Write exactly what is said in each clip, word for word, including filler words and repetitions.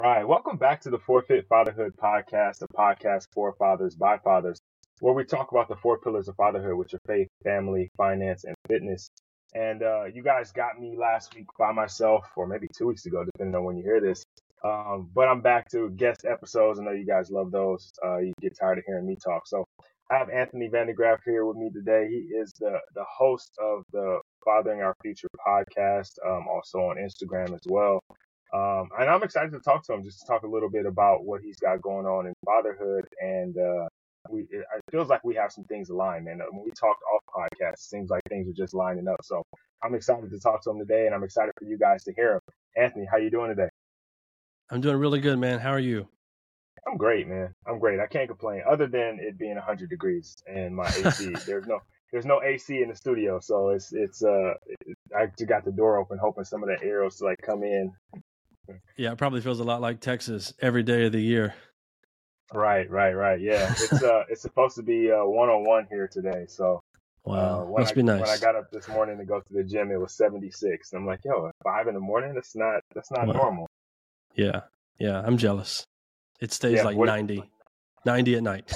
All right, welcome back to the Forfeit Fatherhood Podcast, a podcast for fathers by fathers, where we talk about the four pillars of fatherhood, which are faith, family, finance, and fitness. And uh, you guys got me last week by myself, or maybe two weeks ago, depending on when you hear this. Um, but I'm back to guest episodes. I know you guys love those. Uh, you get tired of hearing me talk. So I have Anthony Vandegraff here with me today. He is the, the host of the Fathering Our Future podcast, um, also on Instagram as well. Um, and I'm excited to talk to him, just to talk a little bit about what he's got going on in fatherhood. And uh, we, it, it feels like we have some things aligned, man. When we talked off podcast, it seems like things are just lining up. So I'm excited to talk to him today, and I'm excited for you guys to hear him. Anthony, how you doing today? I'm doing really good, man. How are you? I'm great, man. I'm great. I can't complain, other than it being one hundred degrees and my A C. there's no there's no A C in the studio, so it's it's uh it, I just got the door open, hoping some of the air to like come in. Yeah, it probably feels a lot like Texas every day of the year. Right, right, right. Yeah, it's uh, it's supposed to be uh, one on one here today. So, wow, uh, when must I be nice. when I got up this morning to go to the gym, it was seventy-six. I'm like, yo, at five in the morning, that's not that's not wow. normal. Yeah, yeah, I'm jealous. It stays yeah, like what, ninety, ninety at night.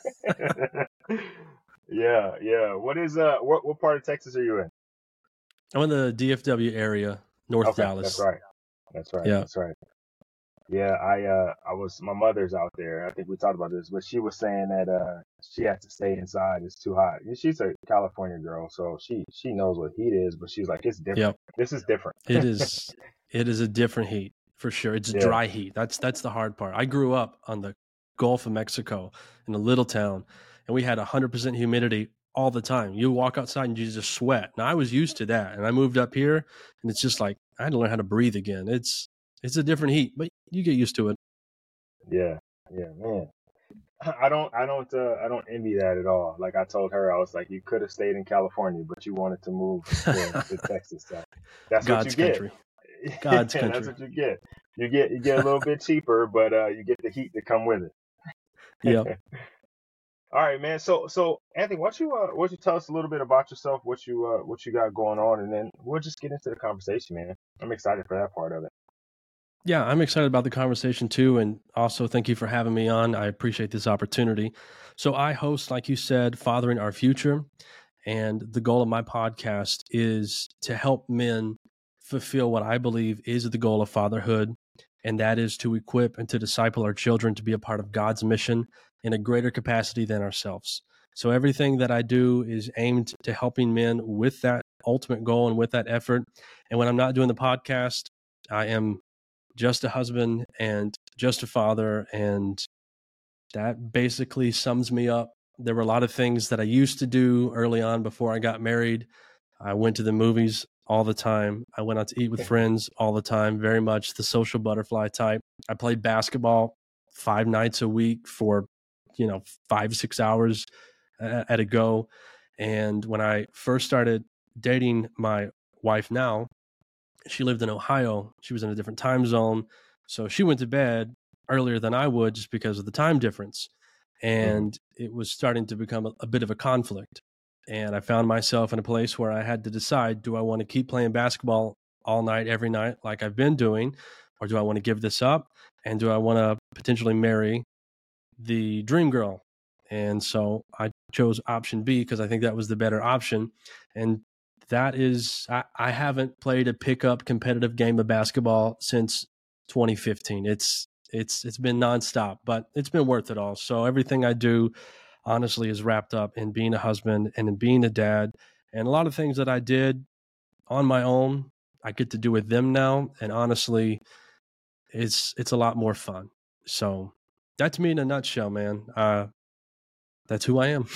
yeah, yeah. What is uh, what what part of Texas are you in? I'm in the D F W area, North okay, Dallas. That's right. That's right. Yeah. That's right. Yeah, I uh I was my mother's out there. I think we talked about this, but she was saying that uh she has to stay inside. It's too hot. She's a California girl, so she she knows what heat is, but she's like, it's different. Yep. This is different. It is it is a different heat for sure. It's yeah. dry heat. That's that's the hard part. I grew up on the Gulf of Mexico in a little town, and we had one hundred percent humidity all the time. You walk outside and you just sweat. Now I was used to that, and I moved up here, and it's just like I had to learn how to breathe again. It's It's a different heat, but you get used to it. Yeah, yeah, man. I don't, I don't, uh, I don't envy that at all. Like I told her, I was like, you could have stayed in California, but you wanted to move to, to Texas. So that's God's what you country. get. God's country. That's what you get. You get, you get a little bit cheaper, but uh, you get the heat to come with it. Yep. All right, man. So, so Anthony, why don't you, uh, why don't you tell us a little bit about yourself, what you, uh, what you got going on, and then we'll just get into the conversation, man. I'm excited for that part of it. Yeah, I'm excited about the conversation too. And also thank you for having me on. I appreciate this opportunity. So I host, like you said, Fathering Our Future. And the goal of my podcast is to help men fulfill what I believe is the goal of fatherhood. And that is to equip and to disciple our children to be a part of God's mission in a greater capacity than ourselves. So everything that I do is aimed to helping men with that ultimate goal and with that effort. And when I'm not doing the podcast, I am just a husband and just a father. And that basically sums me up. There were a lot of things that I used to do early on before I got married. I went to the movies all the time. I went out to eat with friends all the time, very much the social butterfly type. I played basketball five nights a week for, you know, five, six hours at a go. And when I first started dating my wife now, she lived in Ohio. She was in a different time zone. So she went to bed earlier than I would just because of the time difference. And mm-hmm. it was starting to become a, a bit of a conflict. And I found myself in a place where I had to decide, do I want to keep playing basketball all night, every night, like I've been doing, or do I want to give this up? And do I want to potentially marry the dream girl? And so I chose option B because I think that was the better option. And that is, I, I haven't played a pickup competitive game of basketball since twenty fifteen. It's it's it's been nonstop, but it's been worth it all. So everything I do, honestly, is wrapped up in being a husband and in being a dad. And a lot of things that I did on my own, I get to do with them now. And honestly, it's it's a lot more fun. So that's me in a nutshell, man. Uh, that's who I am.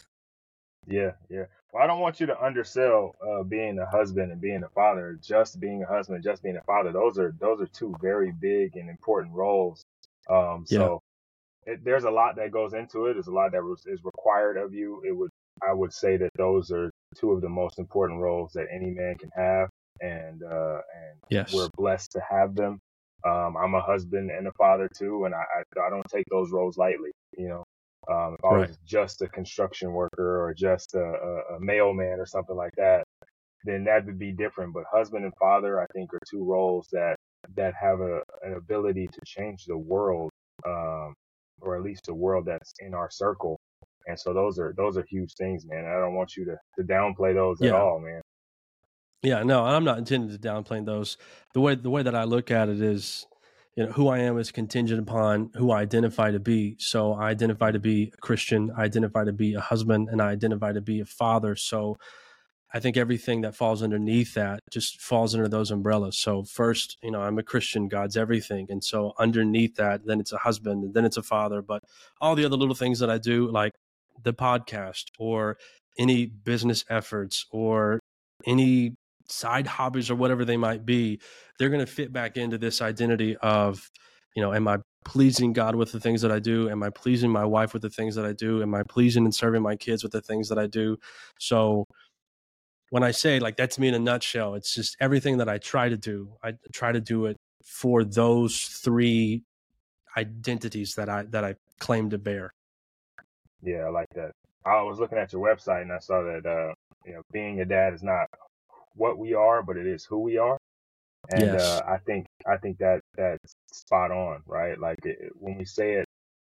yeah, yeah. Well, I don't want you to undersell uh, being a husband and being a father. Just being a husband, just being a father. Those are those are two very big and important roles. Um, so yeah. it, there's a lot that goes into it. There's a lot that was, is required of you. It would I would say that those are two of the most important roles that any man can have, and uh, and yes. we're blessed to have them. Um, I'm a husband and a father too, and I I, I don't take those roles lightly. You know. Um, if I was right. just a construction worker or just a, a, a mailman or something like that, then that would be different. But husband and father, I think, are two roles that that have a, an ability to change the world, um, or at least the world that's in our circle. And so those are those are huge things, man. I don't want you to, to downplay those at Yeah. all, man. Yeah, no, I'm not intending to downplay those. The way the way that I look at it is, you know, who I am is contingent upon who I identify to be. So I identify to be a Christian, I identify to be a husband, and I identify to be a father. So I think everything that falls underneath that just falls under those umbrellas. So first, you know, I'm a Christian, God's everything. And so underneath that, then it's a husband, and then it's a father. But all the other little things that I do, like the podcast or any business efforts or any side hobbies or whatever they might be, they're going to fit back into this identity of, you know, am I pleasing God with the things that I do? Am I pleasing my wife with the things that I do? Am I pleasing and serving my kids with the things that I do? So when I say, like, that's me in a nutshell, it's just everything that I try to do. I try to do it for those three identities that I that I claim to bear. Yeah, I like that. I was looking at your website and I saw that uh, you know, being a dad is not what we are, but it is who we are. And Yes. uh, I think I think that that's spot on, right? Like it, when we say it,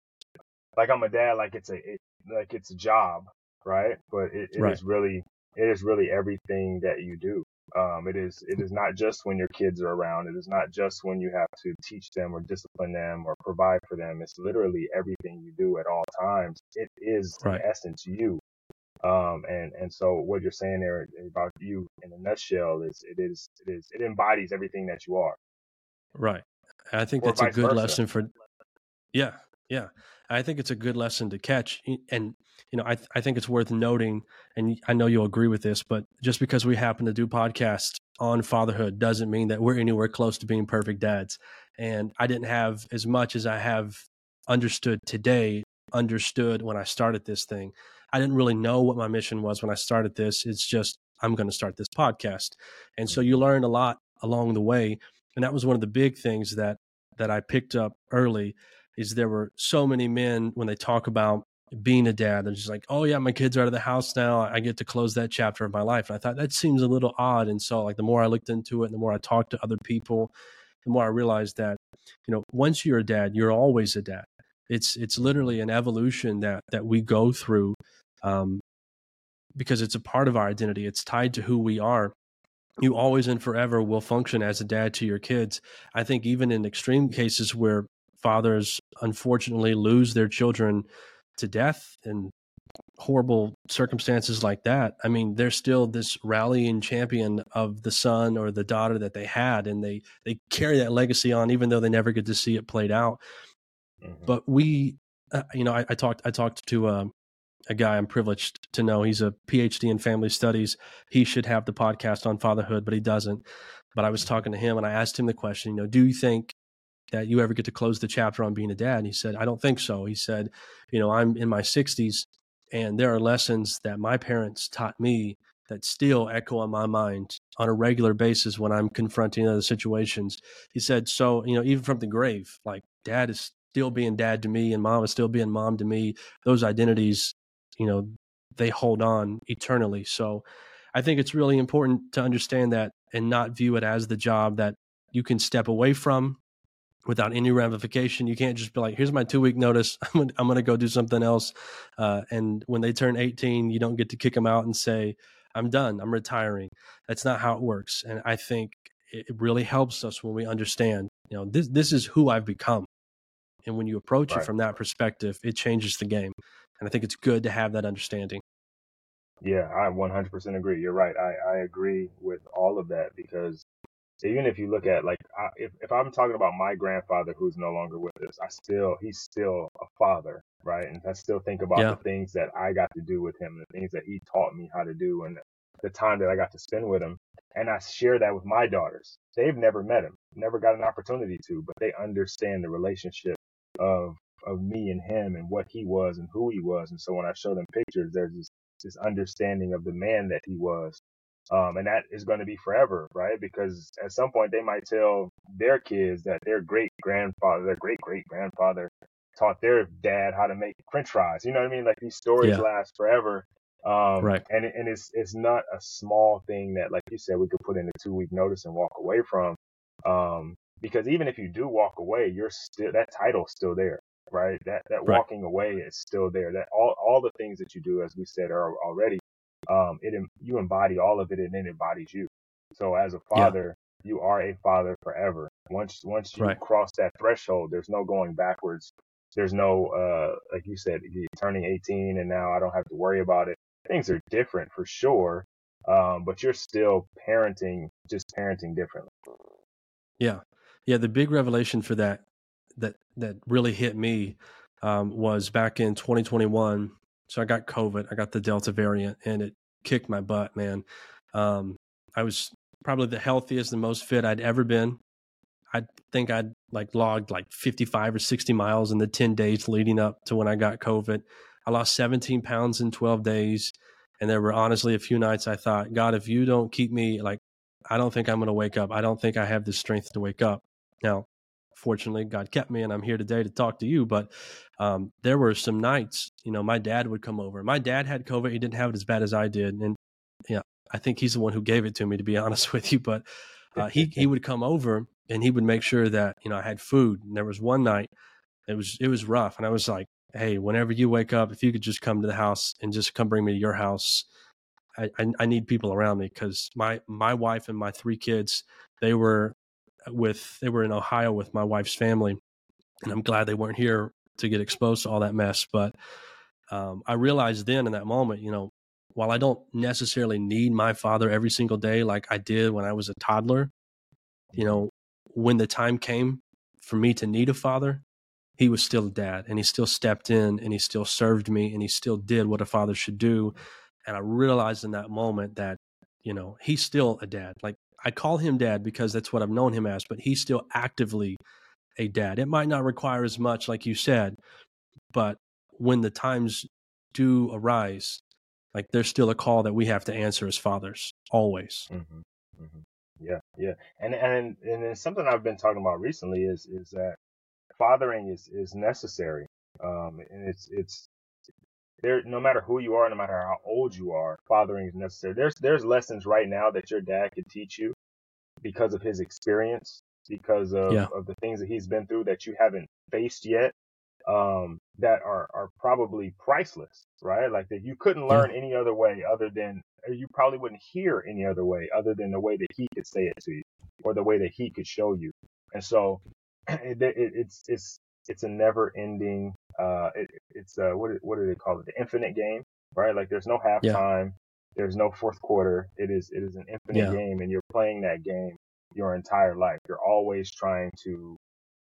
like I'm a dad, like it's a it, like it's a job, right? But it, it Right. is really it is really everything that you do. Um, it is it is not just when your kids are around. It is not just when you have to teach them or discipline them or provide for them. It's literally everything you do at all times. It is in Right. essence you. Um, and, and so what you're saying there about you in a nutshell is it is, it is, it embodies everything that you are, Right. I think or that's a vice good versa. lesson for, yeah, yeah. I think it's a good lesson to catch. And, you know, I, I think it's worth noting, and I know you'll agree with this, but just because we happen to do podcasts on fatherhood doesn't mean that we're anywhere close to being perfect dads. And I didn't have as much as I have understood today, understood when I started this thing. I didn't really know what my mission was when I started this. It's just, I'm going to start this podcast. And so you learn a lot along the way. And that was one of the big things that, that I picked up early, is there were so many men when they talk about being a dad, they're just like, oh yeah, my kids are out of the house now. I get to close that chapter of my life. And I thought that seems a little odd. And so like the more I looked into it and the more I talked to other people, the more I realized that, you know, once you're a dad, you're always a dad. It's, it's literally an evolution that, that we go through, um, because it's a part of our identity. It's tied to who we are. You always and forever will function as a dad to your kids. I think even in extreme cases where fathers unfortunately lose their children to death and horrible circumstances like that, I mean, they're still this rallying champion of the son or the daughter that they had, and they they carry that legacy on, even though they never get to see it played out. Mm-hmm. But we, uh, you know, I, I talked I talked to um, a guy I'm privileged to know. He's a P H D in family studies. He should have the podcast on fatherhood, but he doesn't. But I was talking to him and I asked him the question, you know, do you think that you ever get to close the chapter on being a dad? And he said, I don't think so. He said, you know, I'm in my sixties and there are lessons that my parents taught me that still echo in my mind on a regular basis when I'm confronting other situations. He said, so, you know, even from the grave, like dad is still being dad to me and mom is still being mom to me. Those identities, you know, they hold on eternally. So I think it's really important to understand that and not view it as the job that you can step away from without any ramification. You can't just be like, here's my two week notice. I'm gonna, I'm going to go do something else. Uh, and when they turn eighteen, you don't get to kick them out and say, I'm done, I'm retiring. That's not how it works. And I think it really helps us when we understand, you know, this, this is who I've become. And when you approach it Right. from that perspective, it changes the game. And I think it's good to have that understanding. Yeah, I one hundred percent agree. You're right. I, I agree with all of that because even if you look at like, I, if, if I'm talking about my grandfather who's no longer with us, I still, he's still a father, right? And I still think about Yeah. the things that I got to do with him, the things that he taught me how to do and the time that I got to spend with him. And I share that with my daughters. They've never met him, never got an opportunity to, but they understand the relationship of, of me and him and what he was and who he was. And so when I show them pictures, there's this, this understanding of the man that he was. Um, and that is going to be forever, right? Because at some point they might tell their kids that their great grandfather, their great great grandfather taught their dad how to make French fries. You know what I mean? Like these stories Yeah. last forever. Um, Right. and, and it's, it's not a small thing that, like you said, we could put in a two week notice and walk away from. Um, because even if you do walk away, you're still, that title's still there, right? That that Right. walking away is still there. That all all the things that you do, as we said are already, um, it em- you embody all of it, and it embodies you. So as a Yeah. father, you are a father forever. Once once you Right. cross that threshold, there's no going backwards. There's no, uh, like you said, you're turning eighteen and now I don't have to worry about it. Things are different for sure, um, but you're still parenting, just parenting differently. Yeah. Yeah. The big revelation for that, that, that really hit me, um, was back in twenty twenty-one. So I got COVID, I got the Delta variant, and it kicked my butt, man. Um, I was probably the healthiest and most fit I'd ever been. I think I'd like logged like fifty-five or sixty miles in the ten days leading up to when I got COVID. I lost seventeen pounds in twelve days. And there were honestly a few nights I thought, God, if you don't keep me, like, I don't think I'm going to wake up. I don't think I have the strength to wake up. Now, fortunately, God kept me and I'm here today to talk to you. But um, there were some nights, you know, my dad would come over. My dad had COVID. He didn't have it as bad as I did. And yeah, I think he's the one who gave it to me, to be honest with you. But uh, he, he would come over and he would make sure that, you know, I had food. And there was one night, it was, it was rough. And I was like, hey, whenever you wake up, if you could just come to the house and just come bring me to your house. I, I, I need people around me, because my, my wife and my three kids, they were with, they were in Ohio with my wife's family. And I'm glad they weren't here to get exposed to all that mess. But um, I realized then in that moment, you know, while I don't necessarily need my father every single day like I did when I was a toddler, you know, when the time came for me to need a father, he was still a dad, and he still stepped in and he still served me and he still did what a father should do. And I realized in that moment that, you know, he's still a dad. Like, I call him dad because that's what I've known him as, but he's still actively a dad. It might not require as much, like you said, but when the times do arise, like, there's still a call that we have to answer as fathers, always. Mm-hmm. Mm-hmm. Yeah, yeah, and and and it's something I've been talking about recently is is that fathering is is necessary, um, and it's it's there. No matter who you are, no matter how old you are, fathering is necessary. There's there's lessons right now that your dad could teach you because of his experience, because of Yeah. of the things that he's been through that you haven't faced yet, um, that are are probably priceless, right? Like, that you couldn't Yeah. learn any other way other than, or you probably wouldn't hear any other way other than the way that he could say it to you, or the way that he could show you. And so it, it, it's it's it's a never ending, uh it, it's uh what what do they call it, the infinite game, right? Like, there's no Yeah. halftime, there's no fourth quarter. It is it is an infinite Yeah. game, and you're playing that game your entire life. You're always trying to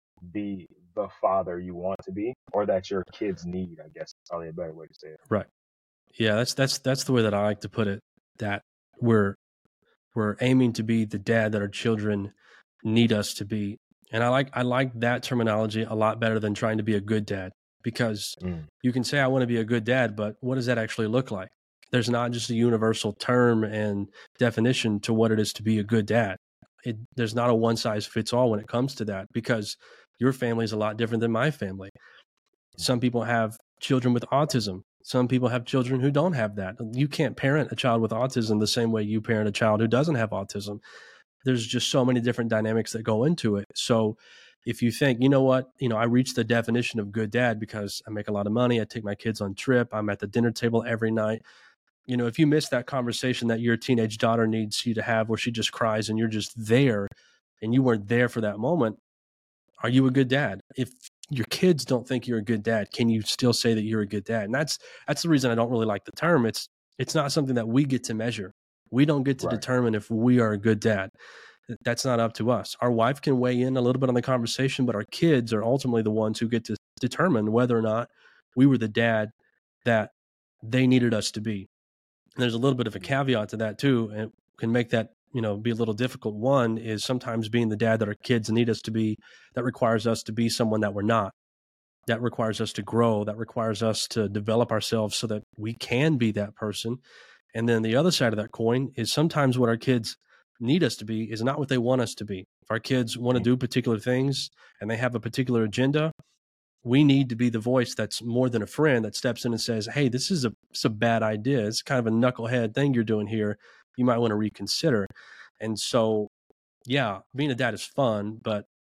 be the father you want to be, or that your kids need, I guess is probably a better way to say it. Right. Yeah. That's, that's, that's the way that I like to put it, that we're, we're aiming to be the dad that our children need us to be. And I like, I like that terminology a lot better than trying to be a good dad, because Mm. you can say, I want to be a good dad, but what does that actually look like? There's not just a universal term and definition to what it is to be a good dad. It, there's not a one size fits all when it comes to that, because your family is a lot different than my family. Some people have children with autism. Some people have children who don't have that. You can't parent a child with autism the same way you parent a child who doesn't have autism. There's just so many different dynamics that go into it. So if you think, you know what, you know, I reached the definition of good dad because I make a lot of money, I take my kids on trip, I'm at the dinner table every night. You know, if you miss that conversation that your teenage daughter needs you to have where she just cries and you're just there and you weren't there for that moment, are you a good dad? If your kids don't think you're a good dad, can you still say that you're a good dad? And that's that's the reason I don't really like the term. It's it's not something that we get to measure. We don't get to Right. determine if we are a good dad. That's not up to us. Our wife can weigh in a little bit on the conversation, but our kids are ultimately the ones who get to determine whether or not we were the dad that they needed us to be. And there's a little bit of a caveat to that too, and it can make that, you know, be a little difficult. One is sometimes being the dad that our kids need us to be, that requires us to be someone that we're not. That requires us to grow. That requires us to develop ourselves so that we can be that person. And then the other side of that coin is sometimes what our kids need us to be is not what they want us to be. If our kids want to do particular things and they have a particular agenda, we need to be the voice that's more than a friend that steps in and says, hey, this is a, it's a bad idea. It's kind of a knucklehead thing you're doing here. You might want to reconsider. And so, yeah, being a dad is fun, but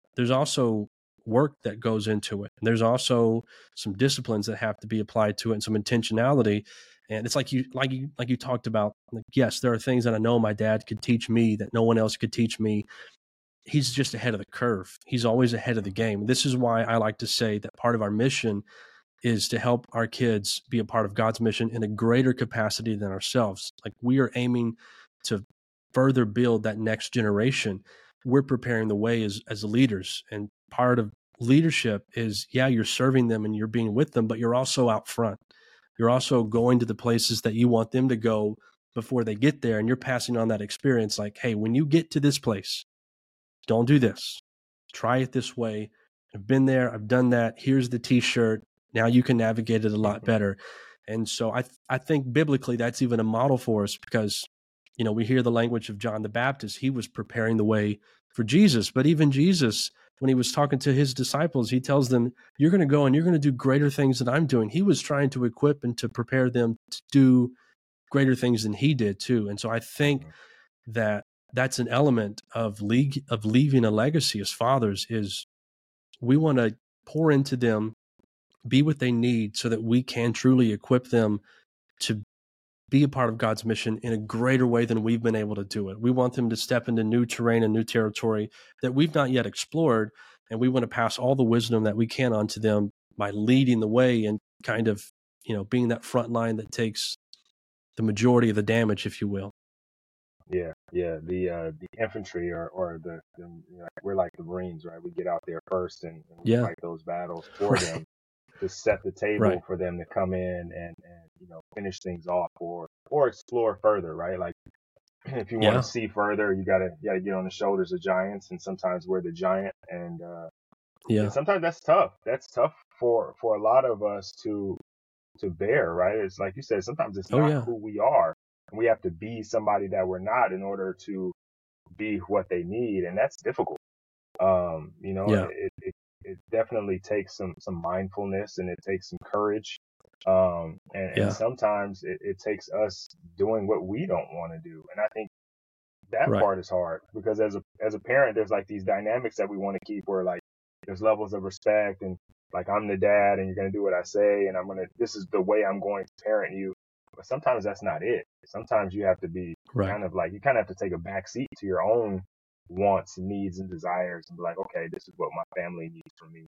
there's also work that goes into it. And there's also some disciplines that have to be applied to it and some intentionality. And it's like you, like you, like you talked about, like, yes, there are things that I know my dad could teach me that no one else could teach me. He's just ahead of the curve. He's always ahead of the game. This is why I like to say that part of our mission is to help our kids be a part of God's mission in a greater capacity than ourselves. Like, we are aiming to further build that next generation. We're preparing the way as, as leaders. And part of leadership is, yeah, you're serving them and you're being with them, but you're also out front. You're also going to the places that you want them to go before they get there. And you're passing on that experience. Like, hey, when you get to this place, don't do this. Try it this way. I've been there. I've done that. Here's the t-shirt. Now you can navigate it a lot better. And so I, th- I think biblically that's even a model for us, because, you know, we hear the language of John the Baptist. He was preparing the way for Jesus. But even Jesus, when he was talking to his disciples, he tells them, you're going to go and you're going to do greater things than I'm doing. He was trying to equip and to prepare them to do greater things than he did too. And so I think that that's an element of league of leaving a legacy as fathers, is we want to pour into them, be what they need so that we can truly equip them to be a part of God's mission in a greater way than we've been able to do it. We want them to step into new terrain and new territory that we've not yet explored. And we want to pass all the wisdom that we can onto them by leading the way and kind of, you know, being that front line that takes the majority of the damage, if you will. Yeah, yeah. The uh, the infantry or or the, the you know, we're like the Marines, right? We get out there first and, and we Yeah. fight those battles for Right. them to set the table Right. for them to come in and and you know finish things off or or explore further, right? Like if you want Yeah. to see further, you gotta you gotta get on the shoulders of giants, and sometimes we're the giant, and uh, Yeah. and sometimes that's tough. That's tough for for a lot of us to to bear, right? It's like you said, sometimes it's Oh, not yeah. who we are. And we have to be somebody that we're not in order to be what they need. And that's difficult. Um, you know, Yeah. it, it, it definitely takes some, some mindfulness, and it takes some courage. Um, and, and Yeah. sometimes it, it takes us doing what we don't want to do. And I think that Right. part is hard, because as a, as a parent, there's like these dynamics that we want to keep where like there's levels of respect, and like I'm the dad and you're going to do what I say, and I'm going to, this is the way I'm going to parent you. But sometimes that's not it. Sometimes you have to be Right. kind of like, you kind of have to take a back seat to your own wants, needs, and desires, and be like, okay, this is what my family needs from me.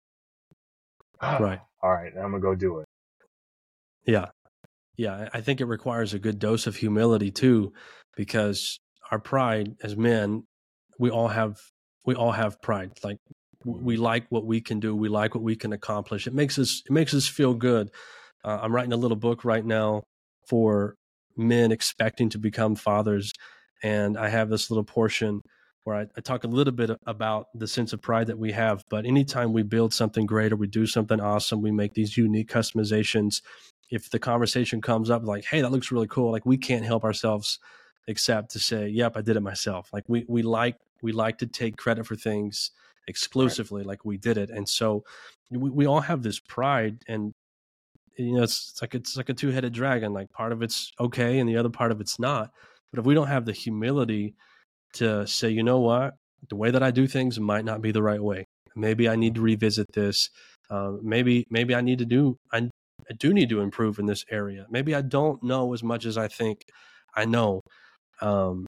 Right. All right, I'm going to go do it. Yeah. Yeah. I think it requires a good dose of humility too, because our pride as men, we all have, we all have pride. Like, we like what we can do. We like what we can accomplish. It makes us, it makes us feel good. Uh, I'm writing a little book right now for men expecting to become fathers. And I have this little portion where I, I talk a little bit about the sense of pride that we have. But anytime we build something great or we do something awesome, we make these unique customizations. If the conversation comes up like, hey, that looks really cool, like, we can't help ourselves except to say, yep, I did it myself. Like, we, we like, we like to take credit for things exclusively, right, like we did it. And so we, we all have this pride, and you know, it's, it's like it's like a two-headed dragon. Like, part of it's okay and the other part of it's not. But if we don't have the humility to say, you know what, the way that I do things might not be the right way. Maybe I need to revisit this. Uh, maybe maybe I need to do I, I do need to improve in this area. Maybe I don't know as much as I think I know. Um,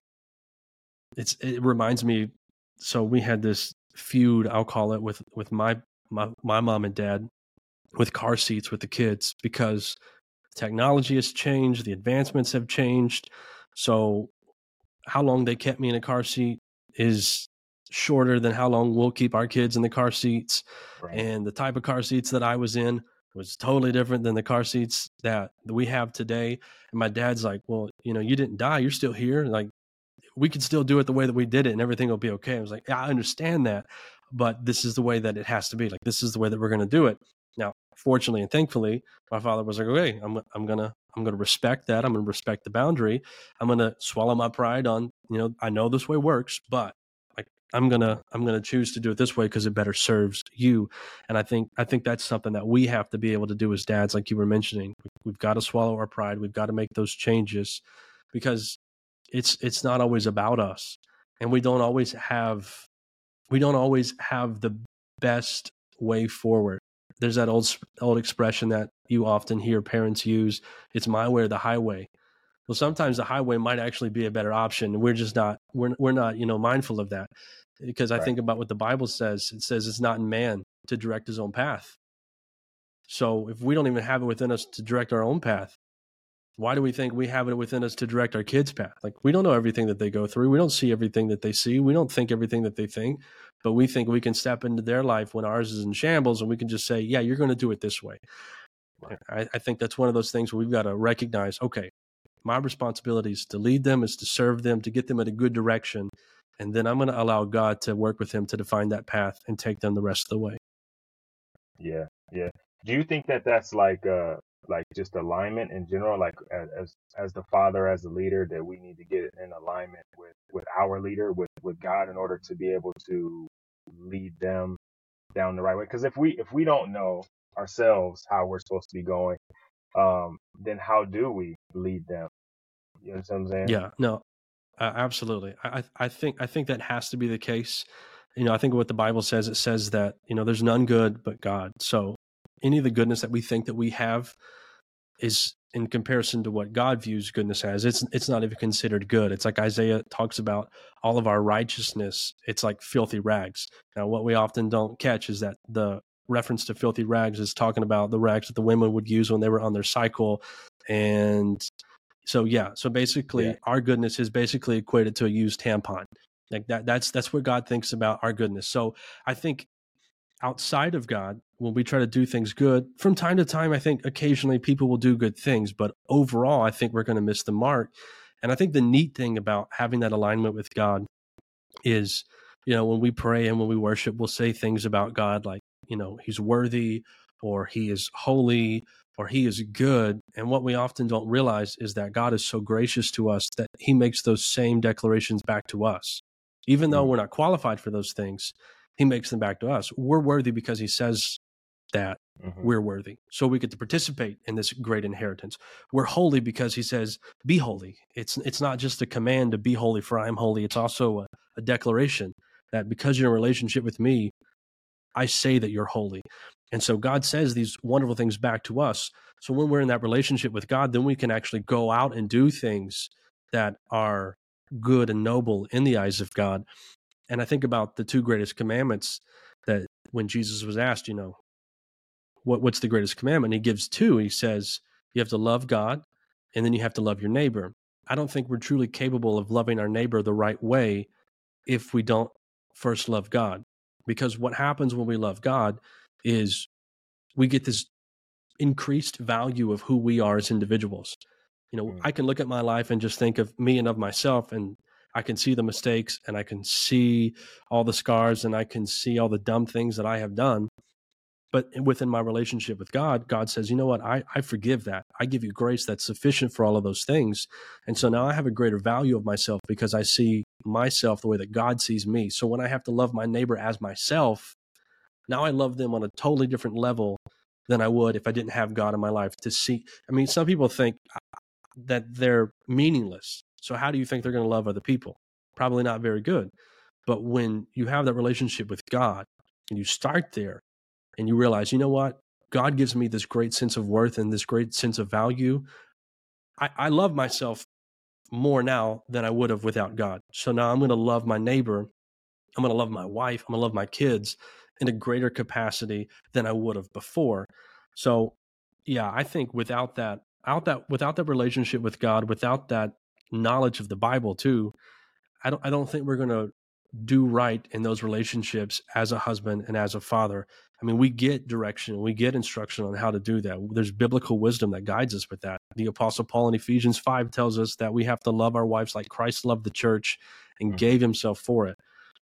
it's it reminds me. So we had this feud, I'll call it, with with my my my mom and dad with car seats with the kids, because technology has changed, the advancements have changed. So how long they kept me in a car seat is shorter than how long we'll keep our kids in the car seats. Right. And the type of car seats that I was in was totally different than the car seats that we have today. And my dad's like, well, you know, you didn't die. You're still here. Like, we can still do it the way that we did it and everything will be okay. I was like, yeah, I understand that, but this is the way that it has to be. Like, this is the way that we're going to do it. Now, fortunately and thankfully, my father was like, okay, I'm, I'm going to, I'm going to respect that. I'm going to respect the boundary. I'm going to swallow my pride on, you know, I know this way works, but like, I'm going to, I'm going to choose to do it this way because it better serves you. And I think, I think that's something that we have to be able to do as dads, like you were mentioning. We've got to swallow our pride. We've got to make those changes, because it's, it's not always about us, and we don't always have we don't always have the best way forward. There's that old old expression that you often hear parents use, it's my way or the highway. Well, sometimes the highway might actually be a better option. We're just not, we're, we're not, you know, mindful of that, because I Right. think about what the Bible says. It says it's not in man to direct his own path. So if we don't even have it within us to direct our own path, why do we think we have it within us to direct our kids' path? Like, we don't know everything that they go through. We don't see everything that they see. We don't think everything that they think, but we think we can step into their life when ours is in shambles, and we can just say, yeah, you're going to do it this way. Right. I, I think that's one of those things where we've got to recognize, okay, my responsibility is to lead them, is to serve them, to get them in a good direction. And then I'm going to allow God to work with them to define that path and take them the rest of the way. Yeah. Yeah. Do you think that that's like, uh, like just alignment in general, like as, as, as the father, as the leader, that we need to get in alignment with, with our leader, with, with God, in order to be able to lead them down the right way? Because if we, if we don't know ourselves how we're supposed to be going, um, then how do we lead them? You know what I'm saying? Yeah, no, uh, absolutely. I, I think, I think that has to be the case. You know, I think what the Bible says, it says that, you know, there's none good but God. So any of the goodness that we think that we have is in comparison to what God views goodness as. It's it's not even considered good. It's like Isaiah talks about all of our righteousness. It's like filthy rags. Now, what we often don't catch is that the reference to filthy rags is talking about the rags that the women would use when they were on their cycle. And so, yeah, so basically Yeah. our goodness is basically equated to a used tampon. Like that, that's, that's what God thinks about our goodness. So I think outside of God, when we try to do things good, from time to time, I think occasionally people will do good things, but overall, I think we're going to miss the mark. And I think the neat thing about having that alignment with God is, you know, when we pray and when we worship, we'll say things about God like, you know, he's worthy, or he is holy, or he is good. And what we often don't realize is that God is so gracious to us that he makes those same declarations back to us. Even though Mm. we're not qualified for those things, he makes them back to us. We're worthy because he says that Mhm. we're worthy. So we get to participate in this great inheritance. We're holy because he says, be holy. It's it's not just a command to be holy, for I am holy. It's also a, a declaration that because you're in a relationship with me, I say that you're holy. And so God says these wonderful things back to us. So when we're in that relationship with God, then we can actually go out and do things that are good and noble in the eyes of God. And I think about the two greatest commandments, that when Jesus was asked, you know, what, what's the greatest commandment? He gives two. He says, you have to love God, and then you have to love your neighbor. I don't think we're truly capable of loving our neighbor the right way if we don't first love God. Because what happens when we love God is we get this increased value of who we are as individuals. You know, Mm. I can look at my life and just think of me and of myself, and I can see the mistakes, and I can see all the scars, and I can see all the dumb things that I have done. But within my relationship with God, God says, you know what? I, I forgive that. I give you grace that's sufficient for all of those things. And so now I have a greater value of myself because I see myself the way that God sees me. So when I have to love my neighbor as myself, now I love them on a totally different level than I would if I didn't have God in my life to see. I mean, some people think that they're meaningless. So how do you think they're going to love other people? Probably not very good. But when you have that relationship with God and you start there, and you realize, you know what? God gives me this great sense of worth and this great sense of value. I, I love myself more now than I would have without God. So now I'm going to love my neighbor. I'm going to love my wife. I'm going to love my kids in a greater capacity than I would have before. So yeah, I think without that, out that, without that relationship with God, without that knowledge of the Bible too, I don't, I don't think we're going to do right in those relationships as a husband and as a father. I mean, we get direction, we get instruction on how to do that. There's biblical wisdom that guides us with that. The Apostle Paul in Ephesians five tells us that we have to love our wives like Christ loved the church and Mhm. gave himself for it.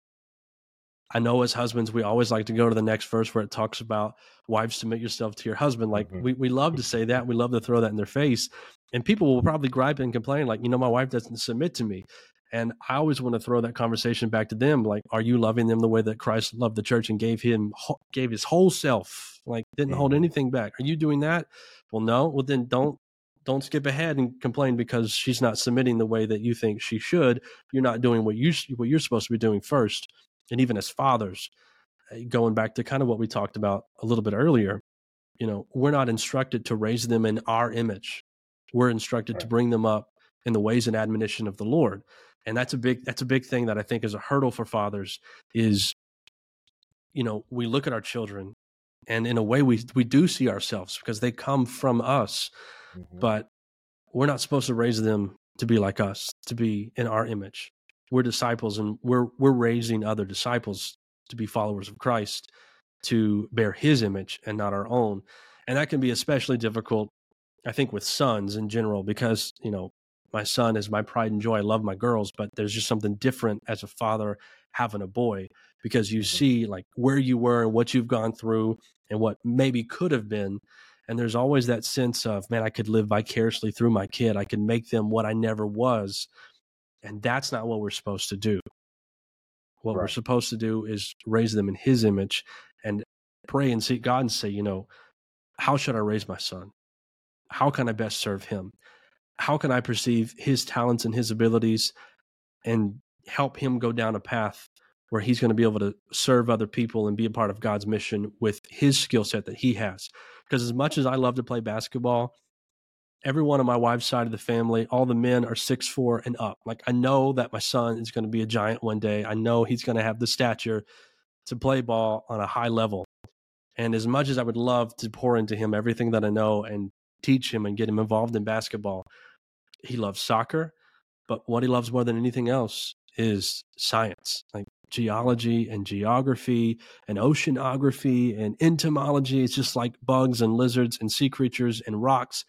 I know as husbands, we always like to go to the next verse where it talks about wives, submit yourself to your husband. Like Mhm. we, we love to say that. We love to throw that in their face. And people will probably gripe and complain like, you know, my wife doesn't submit to me. And I always want to throw that conversation back to them. Like, are you loving them the way that Christ loved the church and gave him, gave his whole self, like didn't hold Mhm. anything back? Are you doing that? Well, no. Well, then don't, don't skip ahead and complain because she's not submitting the way that you think she should. You're not doing what you, what you're supposed to be doing first. And even as fathers, uh, going back to kind of what we talked about a little bit earlier, you know, we're not instructed to raise them in our image. We're instructed to Right. bring them up in the ways and admonition of the Lord. And that's a big, that's a big thing that I think is a hurdle for fathers is, you know, we look at our children and in a way we, we do see ourselves because they come from us, hmm but we're not supposed to raise them to be like us, to be in our image. We're disciples and we're, we're raising other disciples to be followers of Christ, to bear his image and not our own. And that can be especially difficult, I think, with sons in general, because, you know, my son is my pride and joy. I love my girls, but there's just something different as a father having a boy because you hmm see like where you were and what you've gone through and what maybe could have been. And there's always that sense of, man, I could live vicariously through my kid. I could make them what I never was. And that's not what we're supposed to do. What we're Right. supposed to do is raise them in his image and pray and seek God and say, you know, how should I raise my son? How can I best serve him? How can I perceive his talents and his abilities and help him go down a path where he's going to be able to serve other people and be a part of God's mission with his skill set that he has? Because as much as I love to play basketball, everyone on my wife's side of the family, all the men are six four and up. Like I know that my son is going to be a giant one day. I know he's going to have the stature to play ball on a high level. And as much as I would love to pour into him everything that I know and teach him and get him involved in basketball, he loves soccer. But what he loves more than anything else is science, like geology and geography and oceanography and entomology. It's just like bugs and lizards and sea creatures and rocks.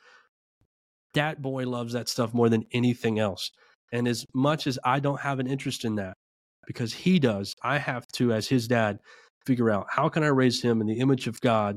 That boy loves that stuff more than anything else. And as much as I don't have an interest in that, because he does, I have to, as his dad, figure out how can I raise him in the image of God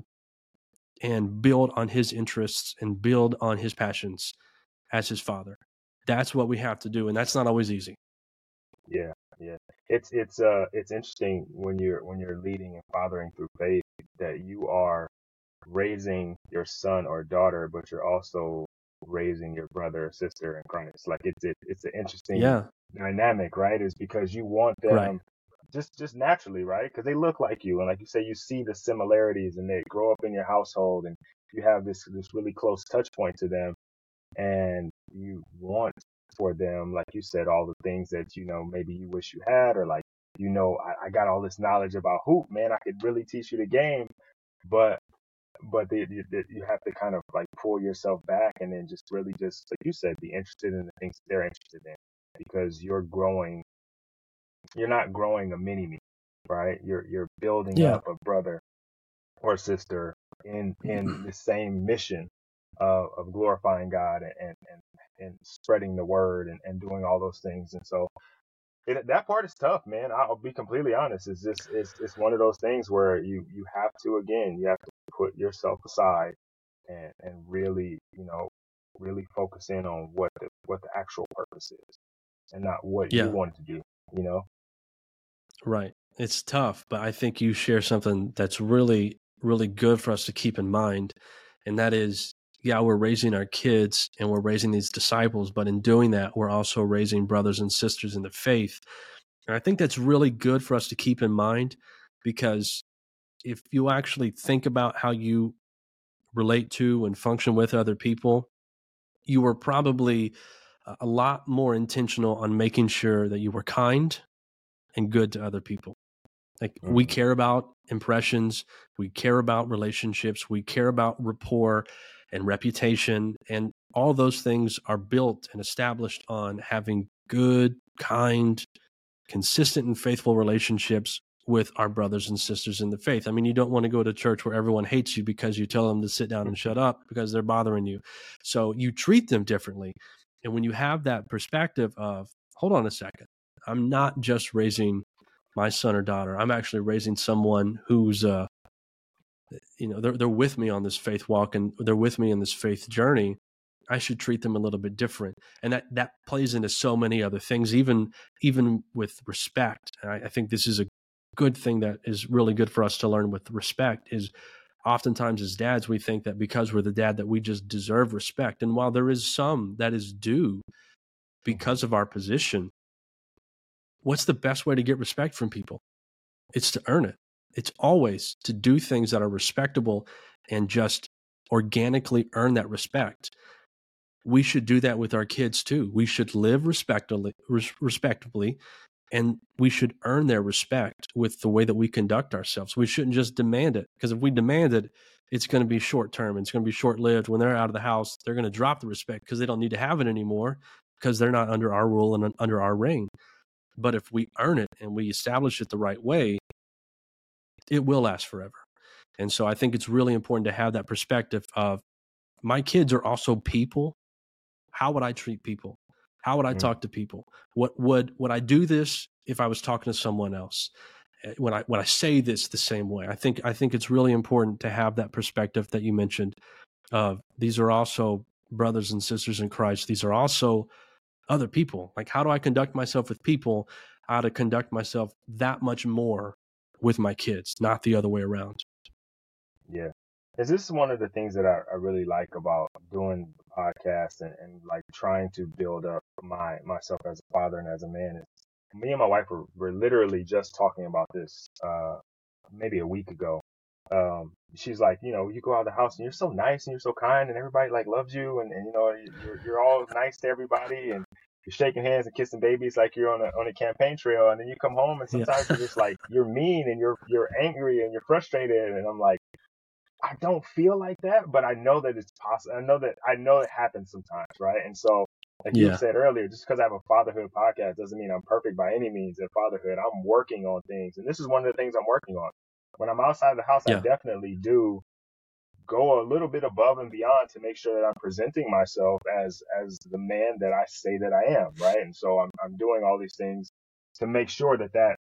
and build on his interests and build on his passions as his father. That's what we have to do. And that's not always easy. Yeah. Yeah. It's it's uh it's interesting when you're when you're leading and fathering through faith that you are raising your son or daughter, but you're also raising your brother or sister in Christ. Like it's it, it's an interesting Yeah. dynamic, right? Is because you want Right. them just just naturally, right? Because they look like you, and like you say, you see the similarities, and they grow up in your household, and you have this this really close touch point to them, and you want for them, like you said, all the things that you know maybe you wish you had, or like you know, I, I got all this knowledge about hoop, man, I could really teach you the game, but but they, you, you have to kind of like pull yourself back and then just really just like you said, be interested in the things they're interested in because you're growing. You're not growing a mini me, right? You're you're building Yeah. up a brother or sister in in the same mission of, of glorifying God and, and and spreading the word and, and doing all those things. And so it, that part is tough, man. I'll be completely honest. It's just it's it's one of those things where you you have to again you have to put yourself aside and and really you know really focus in on what the what the actual purpose is and not what you Yeah. want to do. You know. Right. It's tough, but I think you share something that's really, really good for us to keep in mind. And that is, yeah, we're raising our kids and we're raising these disciples, but in doing that, we're also raising brothers and sisters in the faith. And I think that's really good for us to keep in mind because if you actually think about how you relate to and function with other people, you were probably a lot more intentional on making sure that you were kind and good to other people. Like we Mm-hmm. care about impressions, we care about relationships, we care about rapport and reputation, and all those things are built and established on having good, kind, consistent, and faithful relationships with our brothers and sisters in the faith. I mean, you don't want to go to church where everyone hates you because you tell them to sit down and shut up because they're bothering you. So you treat them differently. And when you have that perspective of, hold on a second, I'm not just raising my son or daughter. I'm actually raising someone who's, uh, you know, they're they're with me on this faith walk and they're with me in this faith journey. I should treat them a little bit different, and that that plays into so many other things, even even with respect. And I, I think this is a good thing that is really good for us to learn with respect. Is oftentimes as dads we think that because we're the dad that we just deserve respect, and while there is some that is due because of our position, what's the best way to get respect from people? It's to earn it. It's always to do things that are respectable and just organically earn that respect. We should do that with our kids too. We should live respectably, res- respectably, and we should earn their respect with the way that we conduct ourselves. We shouldn't just demand it, because if we demand it, it's going to be short term. It's going to be short lived. When they're out of the house, they're going to drop the respect because they don't need to have it anymore, because they're not under our rule and under our reign. But if we earn it and we establish it the right way, it will last forever. And so I think it's really important to have that perspective of, my kids are also people. How would I treat people? How would I Mm. talk to people? What would would I do this if I was talking to someone else? When I when I say this the same way? I think I think it's really important to have that perspective that you mentioned. Of these are also brothers and sisters in Christ. These are also other people. Like, how do I conduct myself with people? How to conduct myself that much more with my kids, not the other way around. Yeah. Is this one of the things that I, I really like about doing the podcast and, and like trying to build up my myself as a father and as a man? Is me and my wife were, were literally just talking about this uh maybe a week ago. Um, she's like, you know, you go out of the house and you're so nice and you're so kind and everybody like loves you, and, and you know, you're you're all nice to everybody, and you're shaking hands and kissing babies like you're on a on a campaign trail, and then you come home and Yeah. sometimes you're just like, you're mean and you're you're angry and you're frustrated, and I'm like, I don't feel like that, but I know that it's possible. I know that I know it happens sometimes, right? And so, like you Yeah. said earlier, just because I have a fatherhood podcast doesn't mean I'm perfect by any means in fatherhood. I'm working on things, and this is one of the things I'm working on. When I'm outside of the house, I Yeah. definitely do go a little bit above and beyond to make sure that I'm presenting myself as as the man that I say that I am, right? And so I'm I'm doing all these things to make sure that that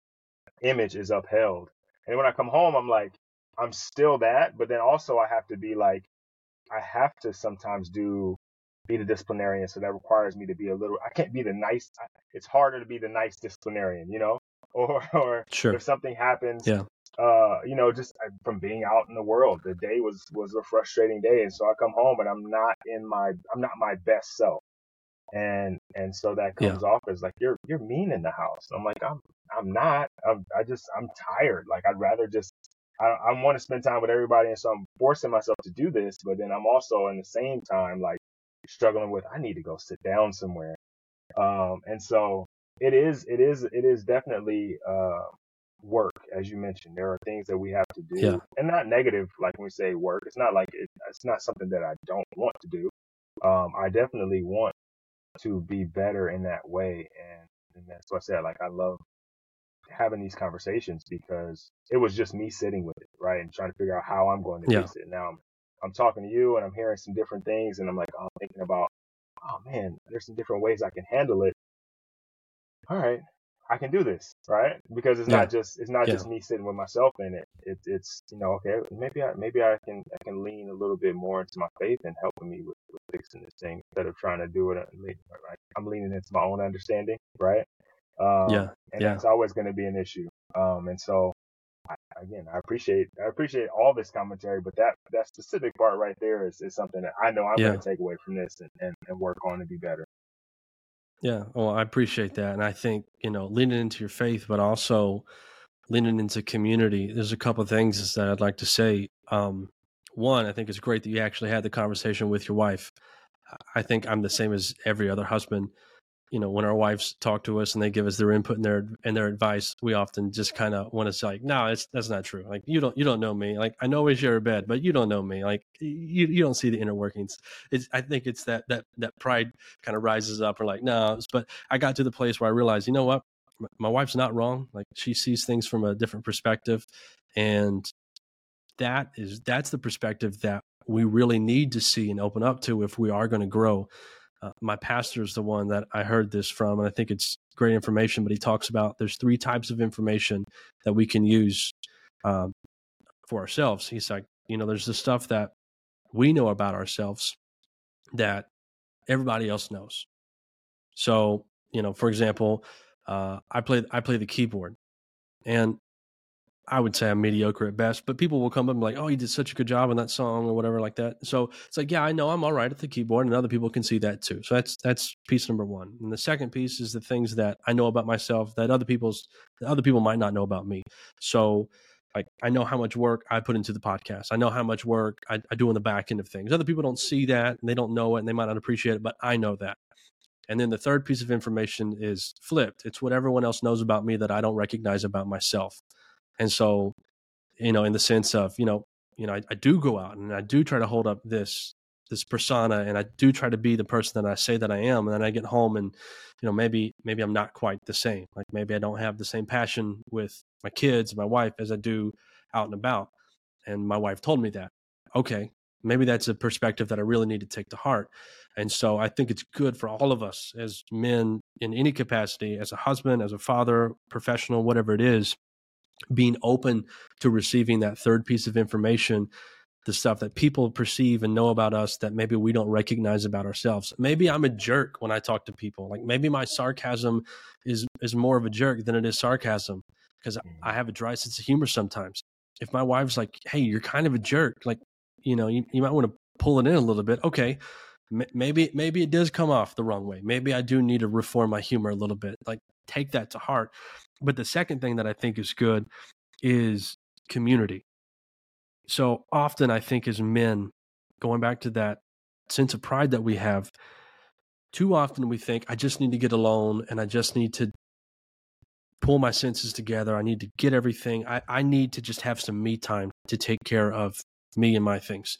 image is upheld. And when I come home, I'm like, I'm still that, but then also I have to be like, I have to sometimes do be the disciplinarian. So that requires me to be a little, I can't be the nice, it's harder to be the nice disciplinarian, you know, or, or Sure. if something happens, Yeah. uh, you know, just from being out in the world, the day was, was a frustrating day. And so I come home and I'm not in my, I'm not my best self. And, and so that Yeah. comes off as like, you're, you're mean in the house. I'm like, I'm, I'm not, I'm, I just, I'm tired. Like, I'd rather just, I, I want to spend time with everybody. And so I'm forcing myself to do this, but then I'm also in the same time, like struggling with, I need to go sit down somewhere. Um, and so it is, it is, it is definitely, uh, work. As you mentioned, there are things that we have to do, Yeah. and not negative. Like when we say work, it's not like it, it's not something that I don't want to do. Um, I definitely want to be better in that way. And, and that's what I said, like, I love having these conversations because it was just me sitting with it, right? And trying to figure out how I'm going to Yeah. fix it. Now I'm, I'm talking to you and I'm hearing some different things and I'm like, oh, I'm thinking about, oh man, there's some different ways I can handle it. All right, I can do this, right? Because it's Yeah. not just, it's not Yeah. just me sitting with myself in it. It it's, you know, okay, maybe I, maybe I can, I can lean a little bit more into my faith and helping me with, with fixing this thing instead of trying to do it. Right? I'm leaning into my own understanding, right? Um, Yeah. and Yeah. that's always going to be an issue. Um, and so I, again, I appreciate, I appreciate all this commentary, but that, that specific part right there is, is something that I know I'm Yeah. going to take away from this and, and, and work on to be better. Yeah. Well, I appreciate that. And I think, you know, leaning into your faith, but also leaning into community, there's a couple of things that I'd like to say. Um, one, I think it's great that you actually had the conversation with your wife. I think I'm the same as every other husband. You know, when our wives talk to us and they give us their input and their and their advice, we often just kind of want to say, like, no, it's that's not true. Like, you don't you don't know me. Like, I know we share a bed, but you don't know me. Like, you you don't see the inner workings. It's I think it's that that that pride kind of rises up. Or like, no, but I got to the place where I realized, you know what, my wife's not wrong. Like, she sees things from a different perspective, and that is that's the perspective that we really need to see and open up to if we are going to grow. Uh, my pastor is the one that I heard this from, and I think it's great information, but he talks about there's three types of information that we can use um, for ourselves. He's like, you know, there's the stuff that we know about ourselves that everybody else knows. So, you know, for example, uh, I play I play the keyboard, and I would say I'm mediocre at best, but people will come up and be like, oh, you did such a good job on that song or whatever like that. So it's like, yeah, I know I'm all right at the keyboard, and other people can see that too. So that's that's piece number one. And the second piece is the things that I know about myself that other people's that other people might not know about me. So like I know how much work I put into the podcast. I know how much work I, I do on the back end of things. Other people don't see that and they don't know it and they might not appreciate it, but I know that. And then the third piece of information is flipped. It's what everyone else knows about me that I don't recognize about myself. And so, you know, in the sense of, you know, you know, I, I do go out and I do try to hold up this this persona, and I do try to be the person that I say that I am. And then I get home and, you know, maybe maybe I'm not quite the same. Like maybe I don't have the same passion with my kids, my wife, as I do out and about. And my wife told me that. Okay, maybe that's a perspective that I really need to take to heart. And so I think it's good for all of us as men in any capacity, as a husband, as a father, professional, whatever it is, being open to receiving that third piece of information, the stuff that people perceive and know about us that maybe we don't recognize about ourselves. Maybe I'm a jerk when I talk to people. Like maybe my sarcasm is is more of a jerk than it is sarcasm, because I have a dry sense of humor sometimes. If my wife's like, hey, you're kind of a jerk, like, you know, you, you might want to pull it in a little bit. Okay, m- maybe maybe it does come off the wrong way. Maybe I do need to reform my humor a little bit. Like take that to heart. But the second thing that I think is good is community. So often I think as men, going back to that sense of pride that we have, too often we think, I just need to get alone and I just need to pull my senses together. I need to get everything. I, I need to just have some me time to take care of me and my things.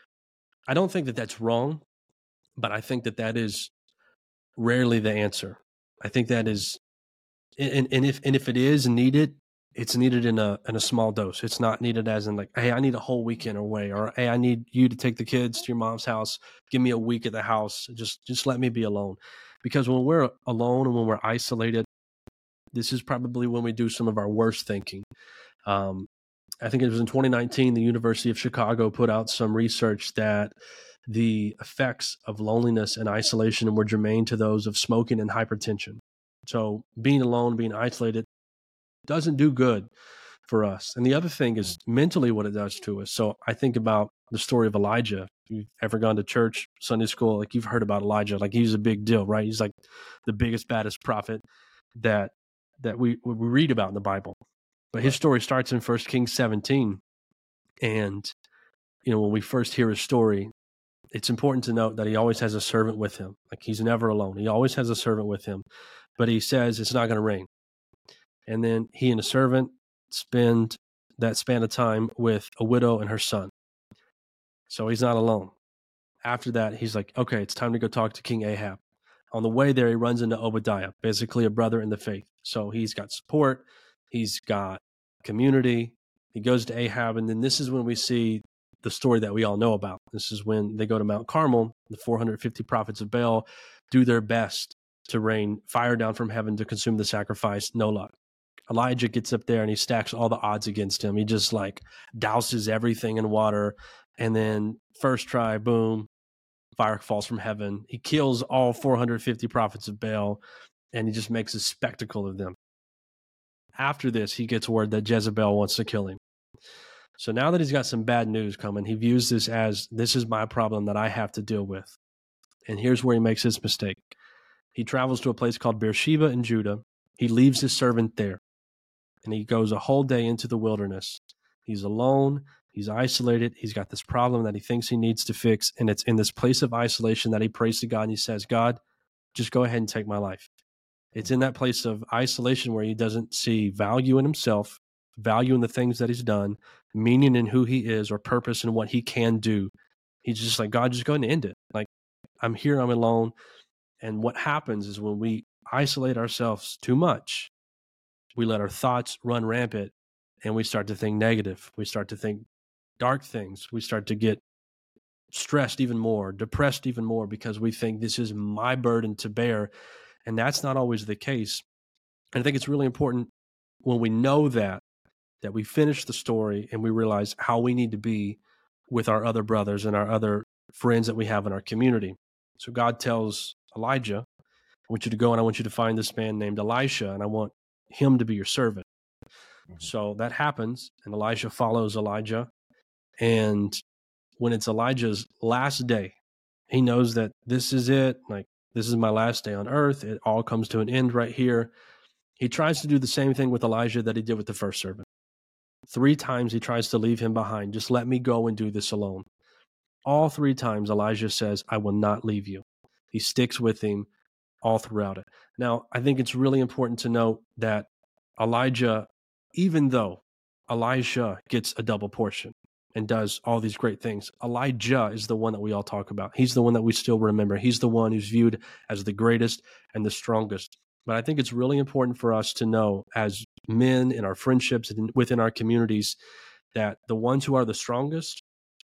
I don't think that that's wrong, but I think that that is rarely the answer. I think that is, and, and if and if it is needed, it's needed in a in a small dose. It's not needed as in like, hey, I need a whole weekend away, or hey, I need you to take the kids to your mom's house. Give me a week at the house. Just just let me be alone. Because when we're alone and when we're isolated, this is probably when we do some of our worst thinking. Um, I think it was in twenty nineteen, the University of Chicago put out some research that the effects of loneliness and isolation were germane to those of smoking and hypertension. So being alone, being isolated doesn't do good for us. And the other thing is mentally what it does to us. So I think about the story of Elijah. If you've ever gone to church, Sunday school, like you've heard about Elijah, like he's a big deal, right? He's like the biggest, baddest prophet that that we, we read about in the Bible. But his story starts in First Kings seventeen. And, you know, when we first hear his story, it's important to note that he always has a servant with him. Like he's never alone. He always has a servant with him. But he says it's not going to rain. And then he and a servant spend that span of time with a widow and her son. So he's not alone. After that, he's like, okay, it's time to go talk to King Ahab. On the way there, he runs into Obadiah, basically a brother in the faith. So he's got support. He's got community. He goes to Ahab. And then this is when we see the story that we all know about. This is when they go to Mount Carmel. The four hundred fifty prophets of Baal do their best to rain fire down from heaven to consume the sacrifice. No luck. Elijah gets up there and he stacks all the odds against him. He just like douses everything in water. And then first try, boom, fire falls from heaven. He kills all four hundred fifty prophets of Baal and he just makes a spectacle of them. After this, he gets word that Jezebel wants to kill him. So now that he's got some bad news coming, he views this as, this is my problem that I have to deal with. And here's where he makes his mistake. He travels to a place called Beersheba in Judah. He leaves his servant there. And he goes a whole day into the wilderness. He's alone. He's isolated. He's got this problem that he thinks he needs to fix. And it's in this place of isolation that he prays to God and he says, God, just go ahead and take my life. It's in that place of isolation where he doesn't see value in himself, value in the things that he's done, meaning in who he is, or purpose in what he can do. He's just like, God, just go ahead and end it. Like, I'm here, I'm alone. And what happens is when we isolate ourselves too much, we let our thoughts run rampant and we start to think negative. We start to think dark things. We start to get stressed even more, depressed even more, because we think this is my burden to bear. And that's not always the case. And I think it's really important when we know that, that we finish the story and we realize how we need to be with our other brothers and our other friends that we have in our community. So God tells Elijah, I want you to go and I want you to find this man named Elisha, and I want him to be your servant. Mhm. So that happens, and Elisha follows Elijah. And when it's Elijah's last day, he knows that this is it. Like, this is my last day on earth. It all comes to an end right here. He tries to do the same thing with Elijah that he did with the first servant. Three times he tries to leave him behind. Just let me go and do this alone. All three times Elijah says, I will not leave you. He sticks with him all throughout it. Now, I think it's really important to note that Elijah, even though Elisha gets a double portion and does all these great things, Elijah is the one that we all talk about. He's the one that we still remember. He's the one who's viewed as the greatest and the strongest. But I think it's really important for us to know, as men in our friendships and within our communities, that the ones who are the strongest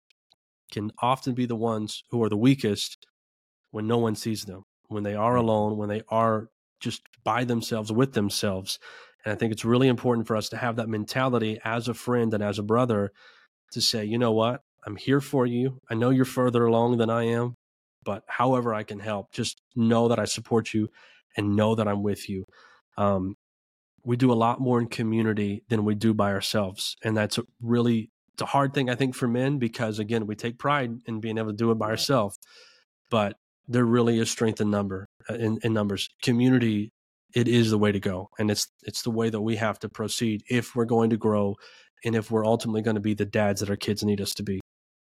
can often be the ones who are the weakest when no one sees them, when they are alone, when they are just by themselves, with themselves. And I think it's really important for us to have that mentality as a friend and as a brother to say, you know what, I'm here for you. I know you're further along than I am, but however I can help, just know that I support you and know that I'm with you. Um, we do a lot more in community than we do by ourselves. And that's a really, it's a hard thing, I think, for men, because again, we take pride in being able to do it by ourselves, but there really is strength in number, in, in numbers. Community, it is the way to go. And it's, it's the way that we have to proceed if we're going to grow and if we're ultimately going to be the dads that our kids need us to be.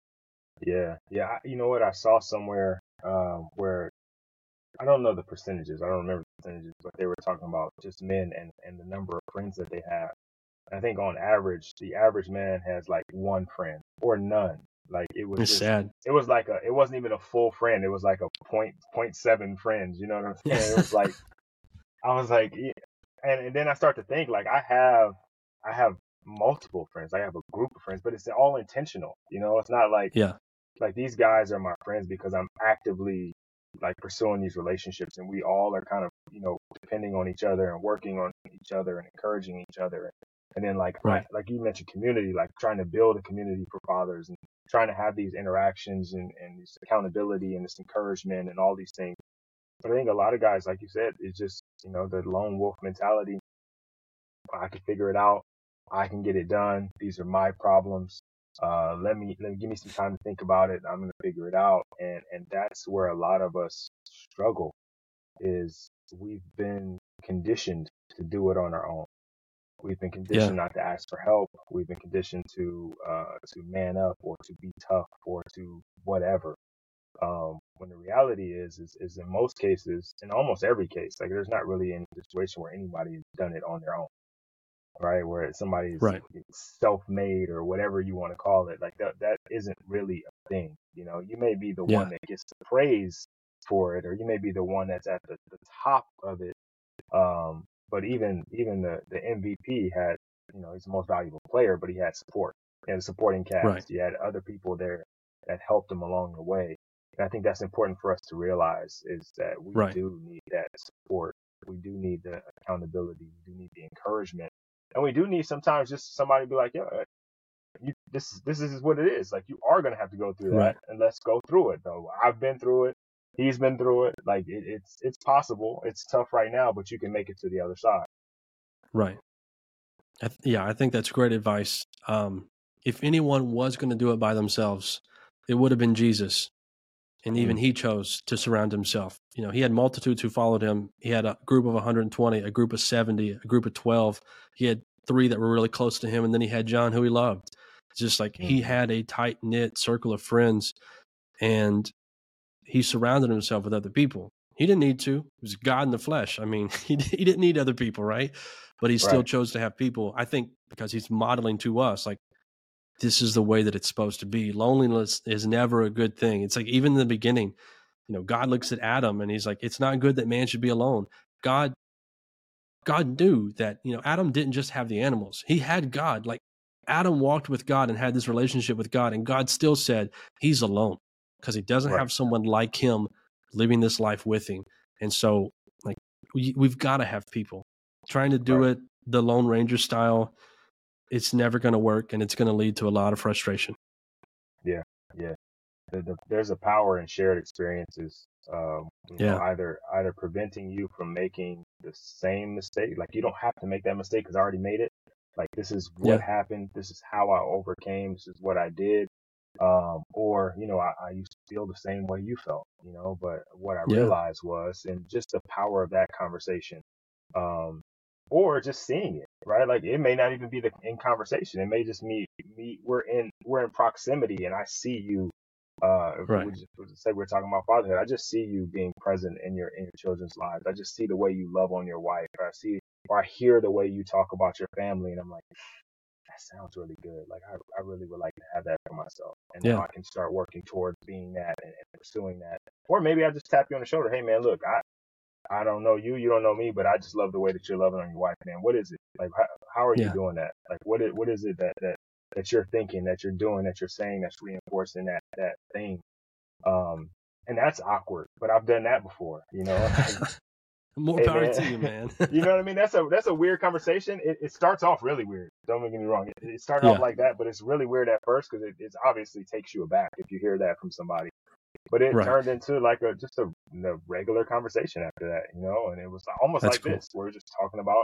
Yeah. Yeah. I- You know what? I saw somewhere um, where I don't know the percentages. I don't remember the percentages, but they were talking about just men and, and the number of friends that they have. And I think on average, the average man has like one friend or none. Like it was It's just, sad. it was like a, it wasn't even a full friend. It was like a point, point seven friends. You know what I'm saying? It was like, I was like, yeah. and, and then I start to think like I have, I have multiple friends. I have a group of friends, but it's all intentional. You know, it's not like, Yeah. like these guys are my friends because I'm actively like pursuing these relationships, and we all are kind of, you know, depending on each other and working on each other and encouraging each other. And then like I, Right. like you mentioned community, like trying to build a community for fathers and trying to have these interactions and, and this accountability and this encouragement and all these things. But I think a lot of guys, like you said, it's just, you know, the lone wolf mentality. I can figure it out. I can get it done. These are my problems. Uh, let me, let me give me some time to think about it. I'm going to figure it out. And, and that's where a lot of us struggle, is we've been conditioned to do it on our own. We've been Yeah. conditioned not to ask for help. We've been conditioned to, uh, to man up or to be tough or to whatever. Um, when the reality is, is, is in most cases, in almost every case, like there's not really any situation where anybody has done it on their own. Right, where somebody's Right. self-made or whatever you want to call it, like that that isn't really a thing. You know, you may be the Yeah. one that gets the praise for it, or you may be the one that's at the, the top of it. Um, but even even the the M V P had, you know, he's the most valuable player, but he had support and a supporting Right. cast. He had other people there that helped him along the way. And I think that's important for us to realize, is that we Right. do need that support. We do need the accountability. We do need the encouragement. And we do need sometimes just somebody to be like, yo, you, this is this is what it is. Like you are gonna have to go through that, Right. and let's go through it. Though I've been through it, he's been through it. Like it, it's it's possible. It's tough right now, but you can make it to the other side. Right. I th- yeah, I think that's great advice. Um, if anyone was going to do it by themselves, it would have been Jesus. And even Mm. he chose to surround himself. You know, he had multitudes who followed him. He had a group of one hundred twenty, a group of seventy, a group of twelve. He had three that were really close to him. And then he had John, who he loved. It's just like he Mm. had a tight knit circle of friends, and he surrounded himself with other people. He didn't need to. It was God in the flesh. I mean, he, he didn't need other people, right? But he still Right. chose to have people, I think, because he's modeling to us, like, this is the way that it's supposed to be. Loneliness is never a good thing. It's like, even in the beginning, you know, God looks at Adam and he's like, it's not good that man should be alone. God, God knew that, you know, Adam didn't just have the animals. He had God. Like, Adam walked with God and had this relationship with God, and God still said he's alone because he doesn't Right. have someone like him living this life with him. And so, like, we, we've got to have people trying to do Right. it the Lone Ranger style. It's never going to work, and it's going to lead to a lot of frustration. Yeah. Yeah. The, the, there's a power in shared experiences. Um, you know, Yeah. either either preventing you from making the same mistake. Like you don't have to make that mistake because I already made it. Like, this is what Yeah. happened. This is how I overcame. This is what I did. Um, or, you know, I, I used to feel the same way you felt, you know, but what I Yeah. realized was, and just the power of that conversation, um, or just seeing it, right? Like, it may not even be the in conversation. It may just me, me, we're in, we're in proximity, and I see you, uh, if Right. we just say we're talking about fatherhood, I just see you being present in your, in your children's lives. I just see the way you love on your wife. Or I see, or I hear the way you talk about your family, and I'm like, that sounds really good. Like, I, I really would like to have that for myself. And now Yeah. I can start working towards being that, and, and pursuing that. Or maybe I just tap you on the shoulder. Hey, man, look, I, I don't know you, you don't know me, but I just love the way that you're loving on your wife, man. What is it? Like, how, how are you Yeah. doing that? Like, what is, what is it that, that, that you're thinking, that you're doing, that you're saying, that's reinforcing that, that thing? Um, and that's awkward, but I've done that before, you know, like, More hey, power man, to you, man. you know what I mean? That's a, that's a weird conversation. It, it starts off really weird. Don't get me wrong. It, it started off Yeah. like that, but it's really weird at first because it it's obviously takes you aback if you hear that from somebody. But it Right. turned into like a just a, a regular conversation after that, you know. And it was almost That's like cool. this. We're just talking about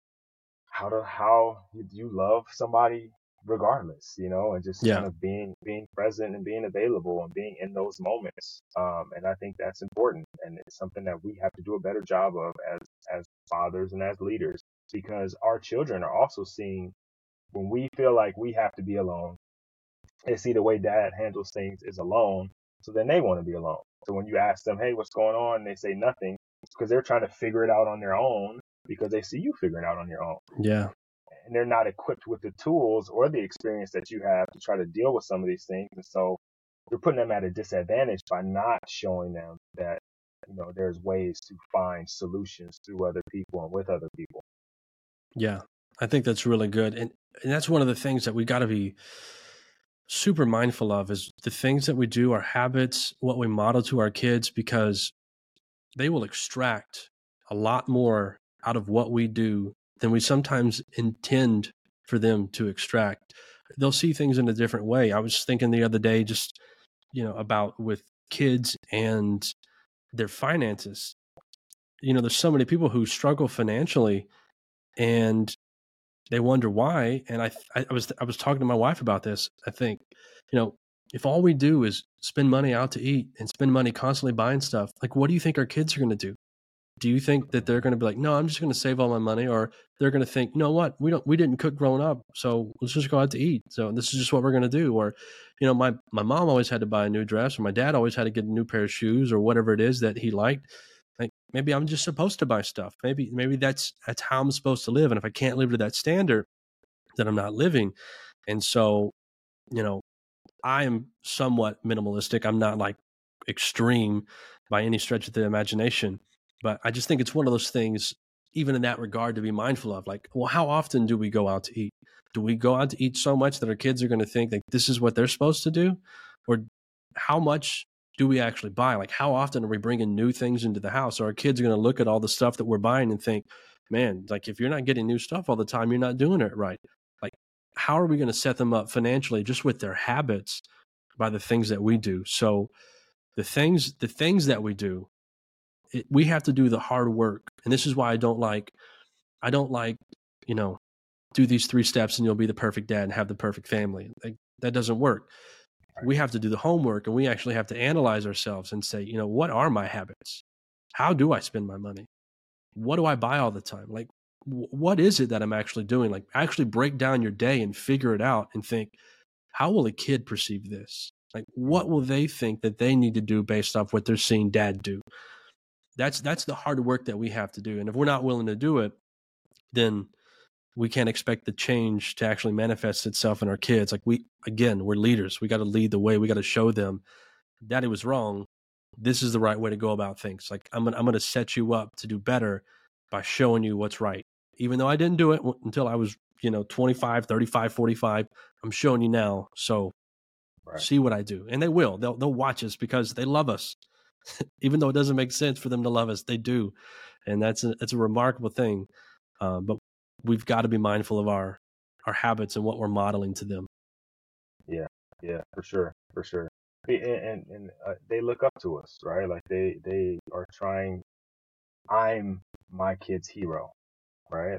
how to how you, you love somebody regardless, you know, and just kind Yeah. of being being present and being available and being in those moments. Um, and I think that's important, and it's something that we have to do a better job of as as fathers and as leaders, because our children are also seeing when we feel like we have to be alone. They see the way dad handles things is alone, so then they want to be alone. So when you ask them, hey, what's going on? And they say nothing, because they're trying to figure it out on their own, because they see you figuring it out on your own. Yeah. And they're not equipped with the tools or the experience that you have to try to deal with some of these things. And so you're putting them at a disadvantage by not showing them that, you know, there's ways to find solutions through other people and with other people. Yeah. I think that's really good. And, and that's one of the things that we got to be super mindful of is the things that we do, our habits, what we model to our kids, because they will extract a lot more out of what we do than we sometimes intend for them to extract. They'll see things in a different way. I was thinking the other day, just, you know, about with kids and their finances. You know, there's so many people who struggle financially and they wonder why. And I, I was, I was talking to my wife about this. I think, you know, if all we do is spend money out to eat and spend money constantly buying stuff, like, what do you think our kids are going to do? Do you think that they're going to be like, no, I'm just going to save all my money? Or they're going to think, you know what, we don't, we didn't cook growing up, so let's just go out to eat. So this is just what we're going to do. Or, you know, my, my mom always had to buy a new dress, or my dad always had to get a new pair of shoes, or whatever it is that he liked. Like, maybe I'm just supposed to buy stuff. Maybe, maybe that's, that's how I'm supposed to live. And if I can't live to that standard, then I'm not living. And so, you know, I am somewhat minimalistic. I'm not like extreme by any stretch of the imagination, but I just think it's one of those things, even in that regard, to be mindful of. Like, well, how often do we go out to eat? Do we go out to eat so much that our kids are going to think that this is what they're supposed to do? Or how much do we actually buy? Like, how often are we bringing new things into the house? Or our kids are going to look at all the stuff that we're buying and think, man, like, if you're not getting new stuff all the time, you're not doing it right. Like, how are we going to set them up financially just with their habits by the things that we do? So the things, the things that we do, it, we have to do the hard work. And this is why I don't like, I don't like, you know, do these three steps and you'll be the perfect dad and have the perfect family. Like, that doesn't work. Right. We have to do the homework, and we actually have to analyze ourselves and say, you know, what are my habits? How do I spend my money? What do I buy all the time? Like, w- what is it that I'm actually doing? Like, actually break down your day and figure it out and think, how will a kid perceive this? Like, what will they think that they need to do based off what they're seeing dad do? That's that's the hard work that we have to do. And if we're not willing to do it, then we can't expect the change to actually manifest itself in our kids. Like, we, again, we're leaders. We got to lead the way. We got to show them that it was wrong. This is the right way to go about things. Like, I'm gonna, I'm going to set you up to do better by showing you what's right. Even though I didn't do it until I was, you know, twenty-five, thirty-five, forty-five, I'm showing you now. So Right. see what I do. And they will, they'll, they'll watch us because they love us. Even though it doesn't make sense for them to love us, they do. And that's a, it's a remarkable thing. Uh, but we've got to be mindful of our, our habits and what we're modeling to them. Yeah. Yeah, for sure. For sure. And, and, and uh, they look up to us, right? Like, they, they are trying, I'm my kid's hero, right? Like, Yeah.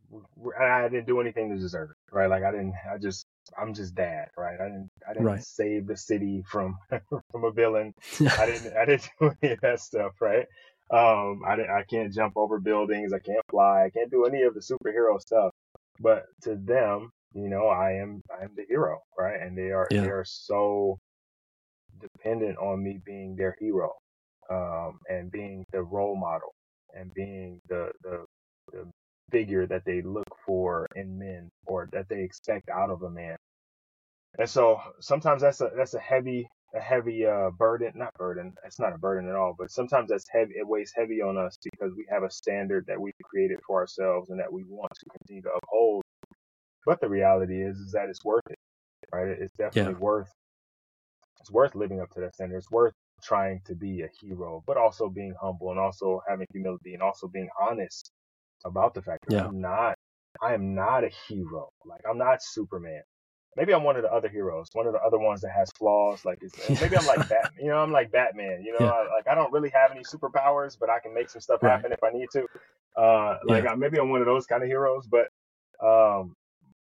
I didn't do anything to deserve it, right? Like I didn't, I just, I'm just dad, right? I didn't, I didn't Right. save the city from, from a villain. I didn't, I didn't do any of that stuff, right? Um, I didn't, I can't jump over buildings. I can't fly. I can't do any of the superhero stuff. But to them, you know, I am, I am the hero, right? And they are, they Yeah. are so dependent on me being their hero, um, and being the role model and being the, the, the figure that they look for in men or that they expect out of a man. And so sometimes that's a, that's a heavy, a heavy, uh, burden, not burden. It's not a burden at all, but sometimes that's heavy. It weighs heavy on us because we have a standard that we've created for ourselves and that we want to continue to uphold. But the reality is, is that it's worth it, right? It's definitely Yeah. worth, it's worth living up to that standard. It's worth trying to be a hero, but also being humble and also having humility and also being honest about the fact that Yeah. I'm not, I am not a hero. Like I'm not Superman. Maybe I'm one of the other heroes, one of the other ones that has flaws. Like it's, maybe I'm like Batman. You know, I'm like Batman. You know, Yeah. I, like I don't really have any superpowers, but I can make some stuff Right. happen if I need to. Uh, like Yeah. I, maybe I'm one of those kind of heroes, but um,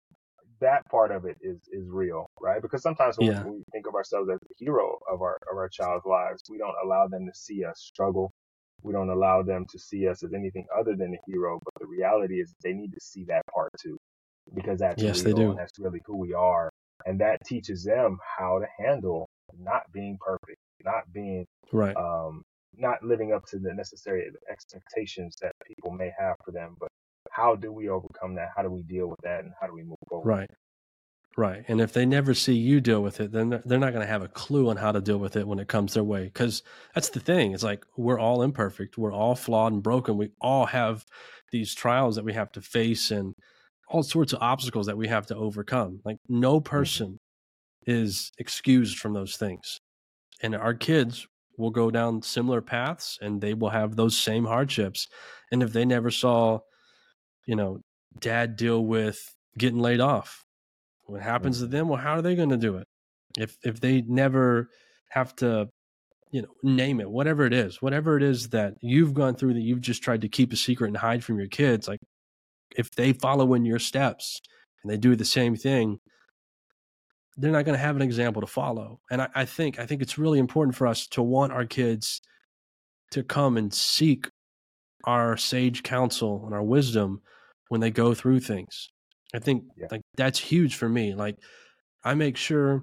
that part of it is is real, right? Because sometimes when we, Yeah. when we think of ourselves as the hero of our of our child's lives, we don't allow them to see us struggle. We don't allow them to see us as anything other than a hero. But the reality is they need to see that part too, because that's Yes, they real and do. that's really who we are. And that teaches them how to handle not being perfect, not being, Right. um, not living up to the necessary expectations that people may have for them. But how do we overcome that? How do we deal with that? And how do we move forward? Right. Right. And if they never see you deal with it, then they're they're not going to have a clue on how to deal with it when it comes their way. Because that's the thing. It's like we're all imperfect. We're all flawed and broken. We all have these trials that we have to face and all sorts of obstacles that we have to overcome. Like no person is excused from those things. And our kids will go down similar paths and they will have those same hardships. And if they never saw, you know, dad deal with getting laid off, what happens to Mm-hmm. them? Well, how are they going to do it? If if they never have to, you know, name it, whatever it is, whatever it is that you've gone through that you've just tried to keep a secret and hide from your kids, like if they follow in your steps and they do the same thing, they're not going to have an example to follow. And I, I think I think it's really important for us to want our kids to come and seek our sage counsel and our wisdom when they go through things. I think Yeah. like that's huge for me. Like I make sure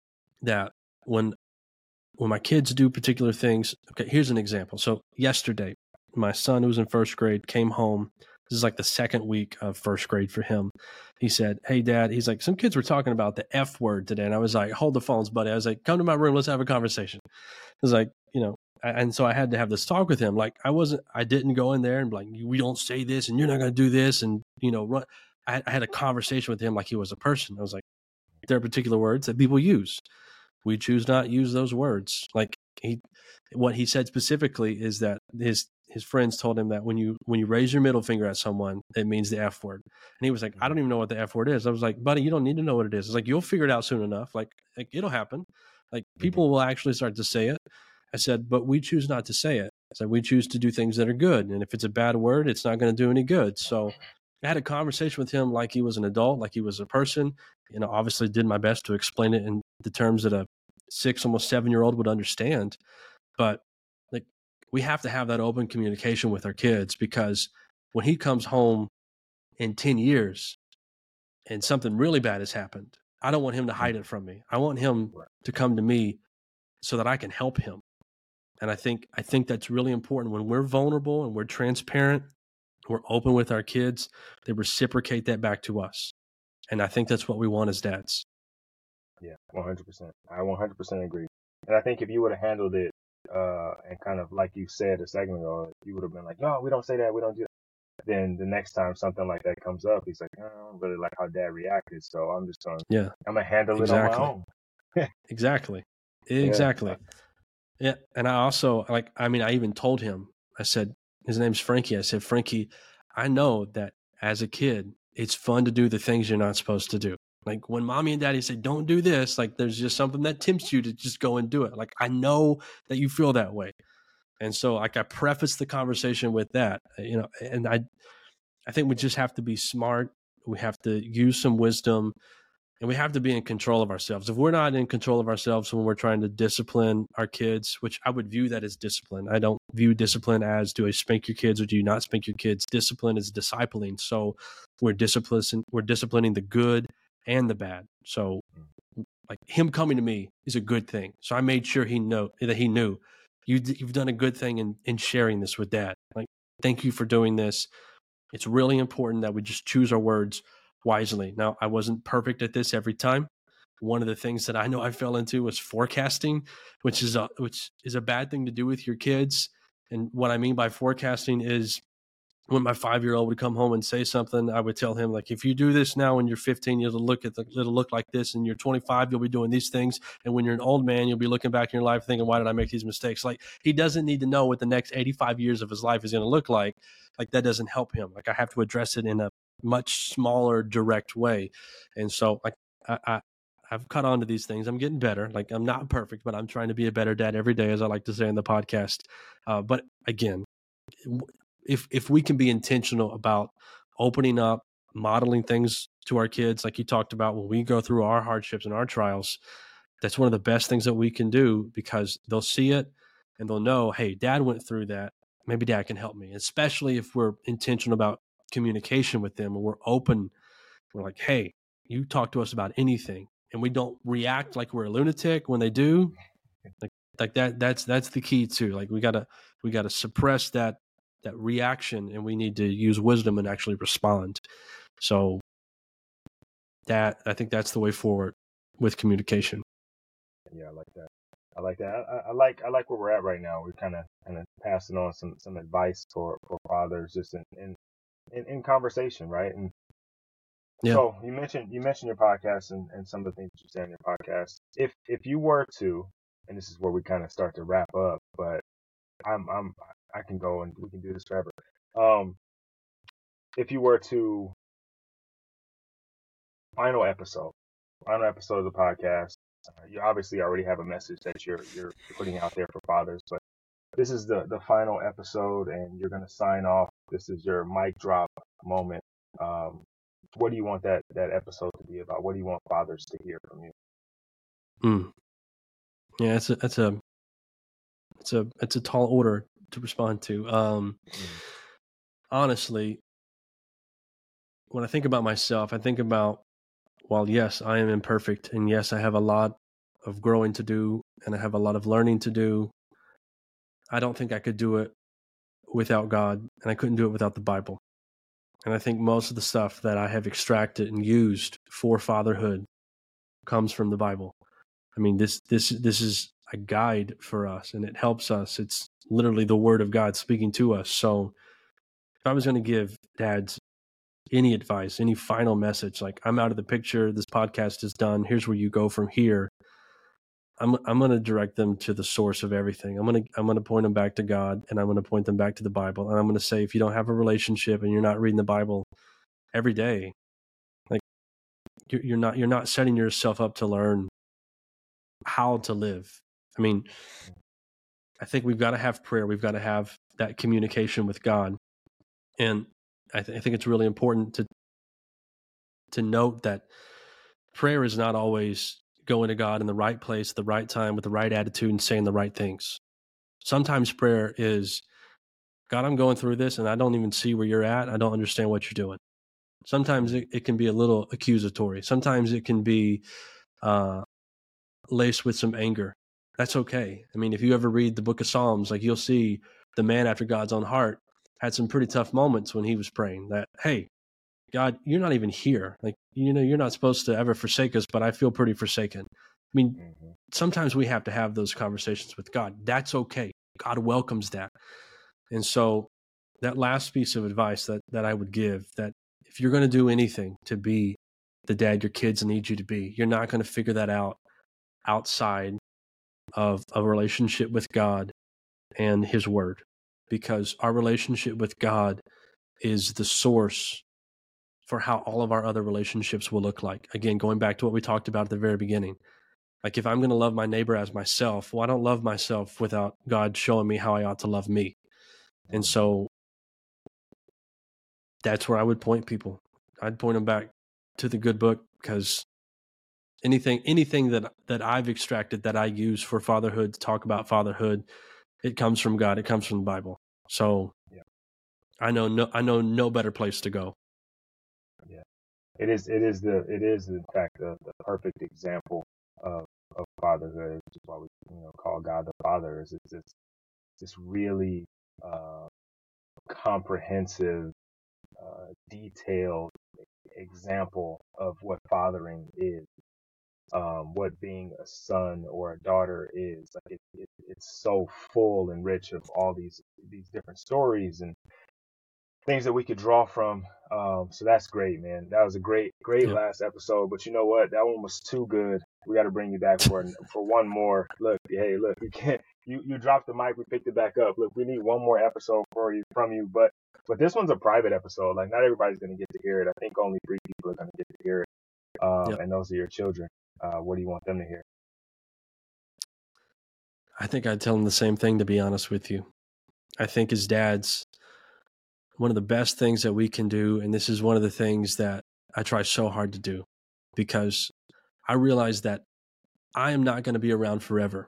that when when my kids do particular things, okay, here's an example. So yesterday, my son who was in first grade came home. This is like the second week of first grade for him. He said, "Hey, Dad," he's like, "some kids were talking about the F word today." And I was like, "Hold the phones, buddy." I was like, "Come to my room. Let's have a conversation." I was like, you know, and so I had to have this talk with him. Like I wasn't, I didn't go in there and be like, "We don't say this and you're not going to do this." And, you know, run. I, I had a conversation with him like he was a person. I was like, there are particular words that people use. We choose not to use those words. Like he, what he said specifically is that his his friends told him that when you when you raise your middle finger at someone, it means the F word. And he was like, "I don't even know what the F word is." I was like, "Buddy, you don't need to know what it is." It's like you'll figure it out soon enough. Like, like it'll happen. Like people will actually start to say it. I said, "But we choose not to say it." I said, "We choose to do things that are good. And if it's a bad word, it's not going to do any good." So I had a conversation with him like he was an adult, like he was a person. You know, obviously did my best to explain it in the terms that a six, almost seven year old would understand. But like we have to have that open communication with our kids, because when he comes home in ten years and something really bad has happened, I don't want him to hide it from me. I want him to come to me so that I can help him. And I think I think that's really important. When we're vulnerable and we're transparent, we're open with our kids, they reciprocate that back to us. And I think that's what we want as dads. Yeah, one hundred percent. I one hundred percent agree. And I think if you would have handled it, uh, and kind of like you said a second ago, you would have been like, "No, we don't say that. We don't do that." Then the next time something like that comes up, he's like, "Oh, "I don't really like how Dad reacted, so I'm just gonna, Yeah, I'm gonna handle it on my exactly. own." Exactly. Yeah. Exactly. Yeah. And I also like, I mean, I even told him, I said, his name's Frankie. I said, "Frankie, I know that as a kid, it's fun to do the things you're not supposed to do. Like when mommy and daddy say, don't do this, like there's just something that tempts you to just go and do it. Like I know that you feel that way." And so like I prefaced the conversation with that, you know, and I, I think we just have to be smart. We have to use some wisdom, and we have to be in control of ourselves. If we're not in control of ourselves when we're trying to discipline our kids, which I would view that as discipline. I don't view discipline as, do I spank your kids or do you not spank your kids? Discipline is discipling. So we're disciplining, we're disciplining the good and the bad. So like him coming to me is a good thing. So I made sure he know that he knew you, you've done a good thing in, in sharing this with dad. Like, thank you for doing this. It's really important that we just choose our words wisely. Now, I wasn't perfect at this every time. One of the things that I know I fell into was forecasting, which is a, which is a bad thing to do with your kids. And what I mean by forecasting is when my five-year-old would come home and say something, I would tell him, like, if you do this now when you're fifteen, it'll look at the, it'll look like this. And you're twenty-five, you'll be doing these things. And when you're an old man, you'll be looking back in your life thinking, why did I make these mistakes? Like, he doesn't need to know what the next eighty-five years of his life is going to look like. Like, that doesn't help him. Like, I have to address it in a much smaller, direct way. And so, like, I, I I've caught on to these things. I'm getting better. Like, I'm not perfect, but I'm trying to be a better dad every day, as I like to say in the podcast. Uh, but again, if if we can be intentional about opening up, modeling things to our kids, like you talked about, when we go through our hardships and our trials, that's one of the best things that we can do, because they'll see it and they'll know, hey, dad went through that. Maybe dad can help me, especially if we're intentional about communication with them and we're open. We're like, hey, you talk to us about anything, and we don't react like we're a lunatic when they do. Like, like that, that's, that's the key too. Like, we gotta, we gotta suppress that, that reaction, and we need to use wisdom and actually respond. So that, I think that's the way forward with communication. Yeah, I like that. I like that. I, I like, I like where we're at right now. We're kind of, kind of passing on some, some advice for, for fathers, just in, in, in, in conversation. Right. And yeah. So you mentioned, you mentioned your podcast and, and some of the things you say on your podcast. If, if you were to, and this is where we kind of start to wrap up, but I'm, I'm, I can go and we can do this forever. Um, if you were to, final episode, final episode of the podcast, uh, you obviously already have a message that you're, you're putting out there for fathers, but this is the, the final episode and you're going to sign off. This is your mic drop moment. Um, what do you want that, that episode to be about? What do you want fathers to hear from you? Mm. Yeah, it's a, it's a, it's a, it's a tall order to respond to. Um, mm. Honestly, when I think about myself, I think about, while yes, I am imperfect, and yes, I have a lot of growing to do, and I have a lot of learning to do, I don't think I could do it without God, and I couldn't do it without the Bible. And I think most of the stuff that I have extracted and used for fatherhood comes from the Bible. I mean, this this this is a guide for us, and it helps us. It's literally the Word of God speaking to us. So if I was going to give dads any advice, any final message, like, I'm out of the picture, this podcast is done, here's where you go from here, I'm I'm going to direct them to the source of everything. I'm going to I'm going to point them back to God, and I'm going to point them back to the Bible. And I'm going to say, if you don't have a relationship and you're not reading the Bible every day, like, you're, you're not you're not setting yourself up to learn how to live. I mean, I think we've got to have prayer. We've got to have that communication with God, and I, th- I think it's really important to to note that prayer is not always going to God in the right place, the right time, with the right attitude, and saying the right things. Sometimes prayer is, God, I'm going through this and I don't even see where you're at. I don't understand what you're doing. Sometimes it, it can be a little accusatory. Sometimes it can be uh, laced with some anger. That's okay. I mean, if you ever read the book of Psalms, like, you'll see the man after God's own heart had some pretty tough moments when he was praying that, hey, God, you're not even here. Like, you know, you're not supposed to ever forsake us, but I feel pretty forsaken. I mean, mm-hmm. Sometimes we have to have those conversations with God. That's okay. God welcomes that. And so that last piece of advice that, that I would give, that if you're going to do anything to be the dad your kids need you to be, you're not going to figure that out outside of a relationship with God and His Word, because our relationship with God is the source for how all of our other relationships will look like. Again, going back to what we talked about at the very beginning. Like, if I'm going to love my neighbor as myself, well, I don't love myself without God showing me how I ought to love me. And so that's where I would point people. I'd point them back to the good book, because anything anything that that I've extracted that I use for fatherhood, to talk about fatherhood, it comes from God. It comes from the Bible. So Yeah. I know no I know no better place to go. Yeah. It is it is the it is in fact the, the perfect example of of fatherhood, which is why we you know call God the Father. Is it's this this really uh, comprehensive, uh, detailed example of what fathering is, um, what being a son or a daughter is. Like it, it, it's so full and rich of all these these different stories and things that we could draw from. Um, so that's great, man. That was a great, great Yep. last episode. But you know what? That one was too good. We got to bring you back for for one more. Look, hey, look, we can't. You you dropped the mic. We picked it back up. Look, we need one more episode for you from you. But but this one's a private episode. Like not everybody's gonna get to hear it. I think only three people are gonna get to hear it. Um, Yep. and those are your children. Uh, what do you want them to hear? I think I'd tell them the same thing, to be honest with you. I think as dads, one of the best things that we can do, and this is one of the things that I try so hard to do, because I realize that I am not going to be around forever.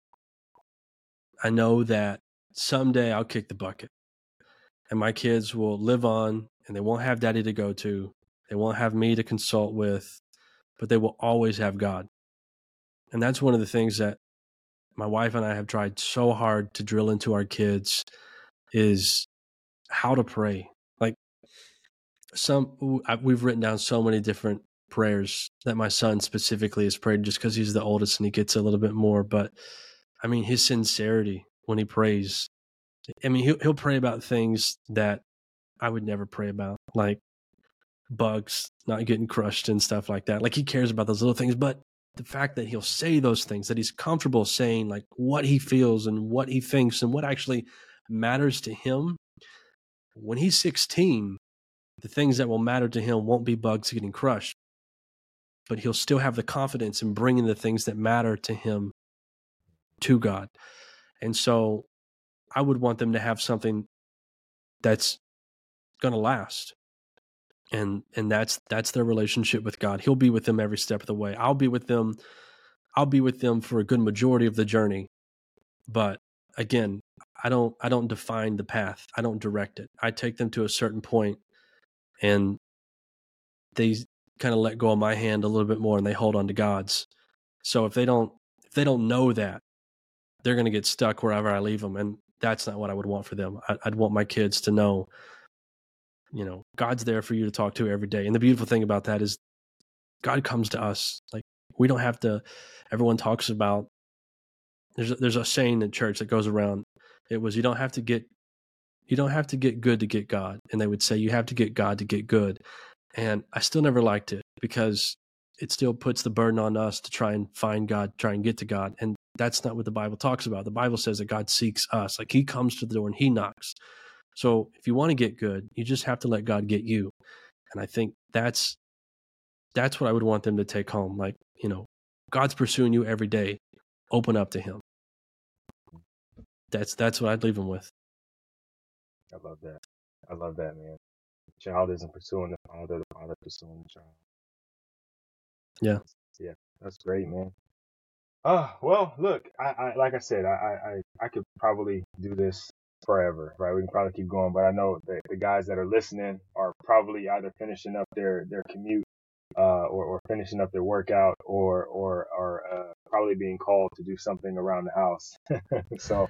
I know that someday I'll kick the bucket and my kids will live on, and they won't have daddy to go to. They won't have me to consult with, but they will always have God. And that's one of the things that my wife and I have tried so hard to drill into our kids, is how to pray. Like some, we've written down so many different prayers that my son specifically has prayed, just because he's the oldest and he gets a little bit more. But I mean, his sincerity when he prays, I mean, he'll, he'll pray about things that I would never pray about, like bugs not getting crushed and stuff like that. Like he cares about those little things, but the fact that he'll say those things, that he's comfortable saying like what he feels and what he thinks and what actually matters to him. When he's sixteen, the things that will matter to him won't be bugs getting crushed, but he'll still have the confidence in bringing the things that matter to him to God. And so I would want them to have something that's going to last. And and that's that's their relationship with God. He'll be with them every step of the way. I'll be with them. I'll be with them for a good majority of the journey. But again, I don't I don't define the path. I don't direct it. I take them to a certain point, and they kind of let go of my hand a little bit more, and they hold on to God's. So if they don't if they don't know that, they're going to get stuck wherever I leave them, and that's not what I would want for them. I, I'd want my kids to know, you know, God's there for you to talk to every day. And the beautiful thing about that is God comes to us. Like we don't have to, everyone talks about, there's a, there's a saying in church that goes around. It was, you don't have to get, you don't have to get good to get God. And they would say, you have to get God to get good. And I still never liked it, because it still puts the burden on us to try and find God, try and get to God. And that's not what the Bible talks about. The Bible says that God seeks us. Like he comes to the door and he knocks. So if you want to get good, you just have to let God get you. And I think that's, that's what I would want them to take home. Like, you know, God's pursuing you every day. Open up to him. That's, that's what I'd leave them with. I love that. I love that, man. The child isn't pursuing the father, the father pursuing the child. Yeah. Yeah. That's great, man. Oh, well, look, I, I like I said, I, I, I could probably do this forever, right? We can probably keep going, but I know that the guys that are listening are probably either finishing up their, their commute, uh, or, or finishing up their workout, or, or, or, uh, probably being called to do something around the house. So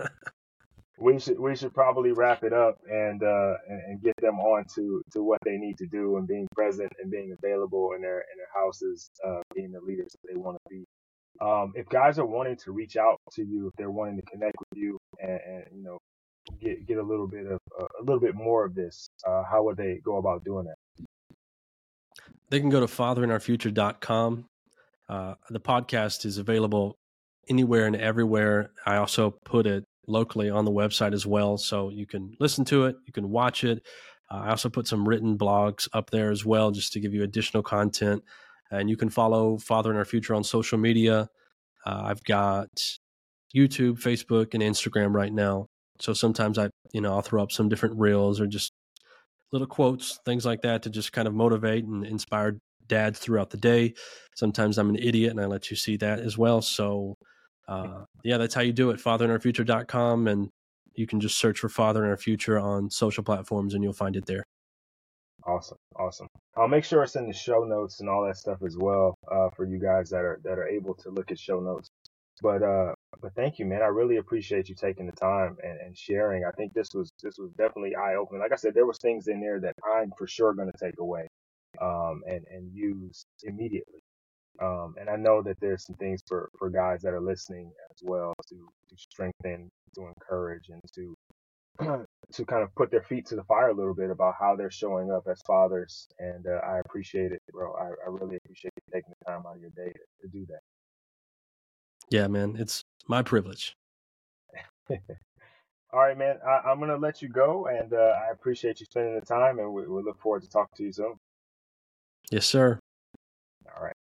we should, we should probably wrap it up and, uh, and, and get them on to, to what they need to do, and being present and being available in their, in their houses, uh, being the leaders that they want to be. Um, if guys are wanting to reach out to you, if they're wanting to connect with you and, and you know, get get a little bit of uh, a little bit more of this, uh, how would they go about doing that? They can go to fathering our future dot com. Uh, the podcast is available anywhere and everywhere. I also put it locally on the website as well, so you can listen to it, you can watch it. Uh, I also put some written blogs up there as well, just to give you additional content. And you can follow Fathering Our Future on social media. Uh, I've got YouTube, Facebook, and Instagram right now. So sometimes I, you know, I'll throw up some different reels or just little quotes, things like that to just kind of motivate and inspire dads throughout the day. Sometimes I'm an idiot and I let you see that as well. So uh, yeah, that's how you do it. father in our future dot com. And you can just search for Father in Our Future on social platforms and you'll find it there. Awesome. Awesome. I'll make sure it's in the show notes and all that stuff as well, uh, for you guys that are, that are able to look at show notes. But, uh, but thank you, man. I really appreciate you taking the time and, and sharing. I think this was, this was definitely eye opening. Like I said, there was things in there that I'm for sure going to take away, um, and, and use immediately. Um, and I know that there's some things for, for guys that are listening as well to, to strengthen, to encourage, and to to kind of put their feet to the fire a little bit about how they're showing up as fathers. And uh, I appreciate it, bro. I, I really appreciate you taking the time out of your day to, to do that. Yeah, man, it's my privilege. All right, man. I, I'm going to let you go, and uh, I appreciate you spending the time, and we, we look forward to talking to you soon. Yes, sir. All right.